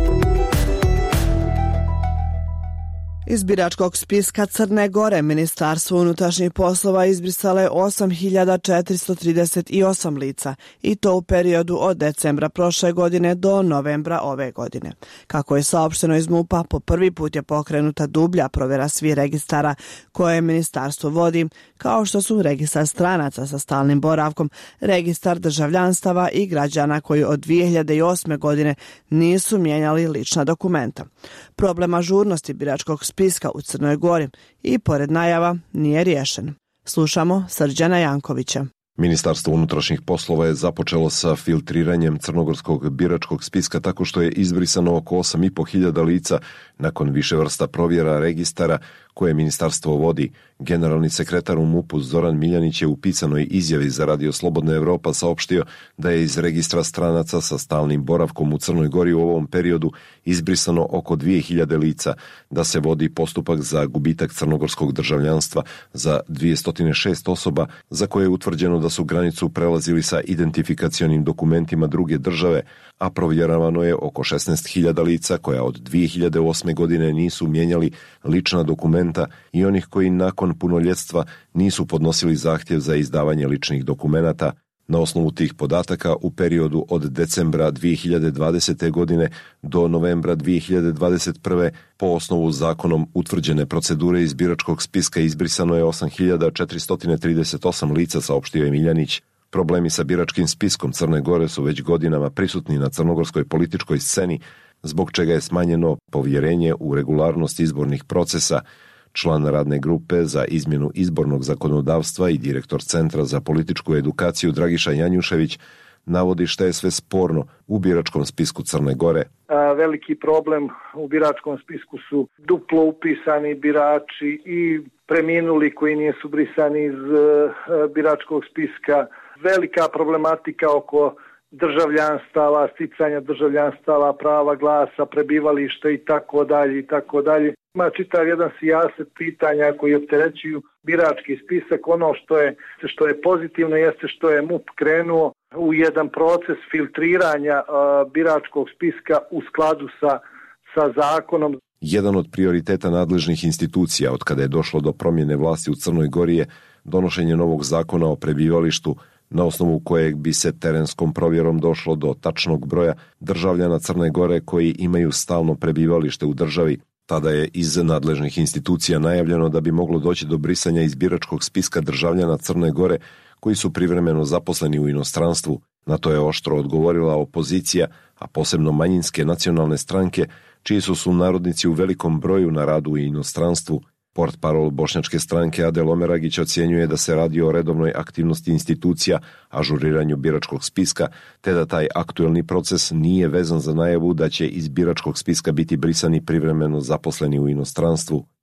Iz biračkog spiska Crne Gore Ministarstvo unutrašnjih poslova izbrisalo je osam hiljada četiristo trideset osam lica i to u periodu od decembra prošle godine do novembra ove godine. Kako je saopšteno iz MUP-a, po prvi put je pokrenuta dublja provjera svih registara koje ministarstvo vodi, kao što su registar stranaca sa stalnim boravkom, registar državljanstava i građana koji od dvije hiljade osme godine nisu mijenjali lična dokumenta. Problem ažurnosti biračkog spiska u Crnoj Gori i pored najava nije riješen. Slušamo Srđana Jankovića. Ministarstvo unutrašnjih poslova je započelo sa filtriranjem crnogorskog biračkog spiska tako što je izbrisano oko osam i po hiljada lica nakon više vrsta provjera registara koje ministarstvo vodi. Generalni sekretar u MUP-u Zoran Miljanić je u pisanoj izjavi za radio Slobodna Evropa saopštio da je iz registra stranaca sa stalnim boravkom u Crnoj Gori u ovom periodu izbrisano oko dvije hiljade lica, da se vodi postupak za gubitak crnogorskog državljanstva za dvjesto šest osoba za koje je utvrđeno da su granicu prelazili sa identifikacionim dokumentima druge države, a provjeravano je oko šesnaest hiljada lica koja od dvije hiljade osme godine nisu mijenjali lična dokumenta i onih koji nakon punoljetstva nisu podnosili zahtjev za izdavanje ličnih dokumenata. Na osnovu tih podataka u periodu od decembra dvije hiljade dvadesete. godine do novembra dvije hiljade dvadeset prve. po osnovu zakonom utvrđene procedure iz biračkog spiska izbrisano je osam hiljada četiristo trideset osam lica, saopštio je Miljanić. Problemi sa biračkim spiskom Crne Gore su već godinama prisutni na crnogorskoj političkoj sceni, zbog čega je smanjeno povjerenje u regularnost izbornih procesa. Član radne grupe za izmjenu izbornog zakonodavstva i direktor Centra za političku edukaciju Dragiša Janjušević navodi šta je sve sporno u biračkom spisku Crne Gore. Veliki problem u biračkom spisku su duplo upisani birači i preminuli koji nisu brisani iz biračkog spiska. Velika problematika oko državljanstava, sticanja državljanstava, prava glasa, prebivalište i tako dalje i tako dalje. Ima čitav jedan sijaset pitanja koji opterećuju birački spisak. Ono što je, što je pozitivno jeste što je MUP krenuo u jedan proces filtriranja uh, biračkog spiska u skladu sa, sa zakonom. Jedan od prioriteta nadležnih institucija od kada je došlo do promjene vlasti u Crnoj Gori je donošenje novog zakona o prebivalištu, na osnovu kojeg bi se terenskom provjerom došlo do tačnog broja državljana Crne Gore koji imaju stalno prebivalište u državi. Tada je iz nadležnih institucija najavljeno da bi moglo doći do brisanja iz biračkog spiska državljana Crne Gore koji su privremeno zaposleni u inostranstvu. Na to je oštro odgovorila opozicija, a posebno manjinske nacionalne stranke, čiji su sunarodnici u velikom broju na radu u inostranstvu. Portparol bošnjačke stranke Adel Omeragić ocjenjuje da se radi o redovnoj aktivnosti institucija, ažuriranju biračkog spiska, te da taj aktuelni proces nije vezan za najavu da će iz biračkog spiska biti brisani privremeno zaposleni u inostranstvu.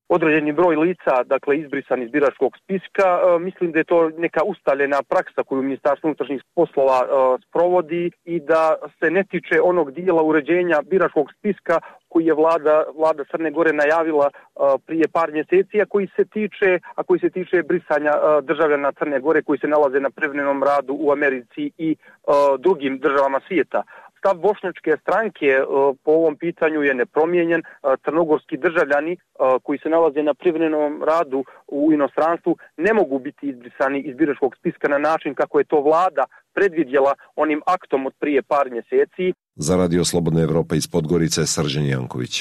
određeni broj lica, dakle izbrisan iz biračkog spiska. E, mislim da je to neka ustaljena praksa koju Ministarstvo unutrašnjih poslova e, sprovodi i da se ne tiče onog dijela uređenja biračkog spiska koji je vlada, vlada Crne Gore najavila e, prije par mjeseci, a koji se tiče, a koji se tiče brisanja e, državljana Crne Gore koji se nalaze na privremenom radu u Americi i e, drugim državama svijeta. Stav bošnjačke stranke e, po ovom pitanju je nepromijenjen. E, crnogorski državljani e, koji se nalaze na privremenom radu u inostranstvu ne mogu biti izbrisani iz biračkog spiska na način kako je to vlada predvidjela onim aktom od prije par mjeseci. Za Radio Slobodna Evropa iz Podgorice, Srđan Janković.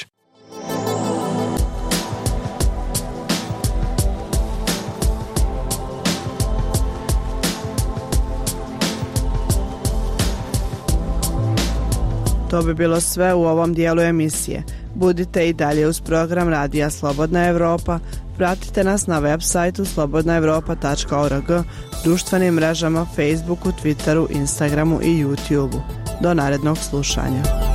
To bi bilo sve u ovom dijelu emisije. Budite i dalje uz program Radija Slobodna Evropa. Pratite nas na web sajtu slobodna evropa tačka org, društvenim mrežama Facebooku, Twitteru, Instagramu i YouTubeu. Do narednog slušanja.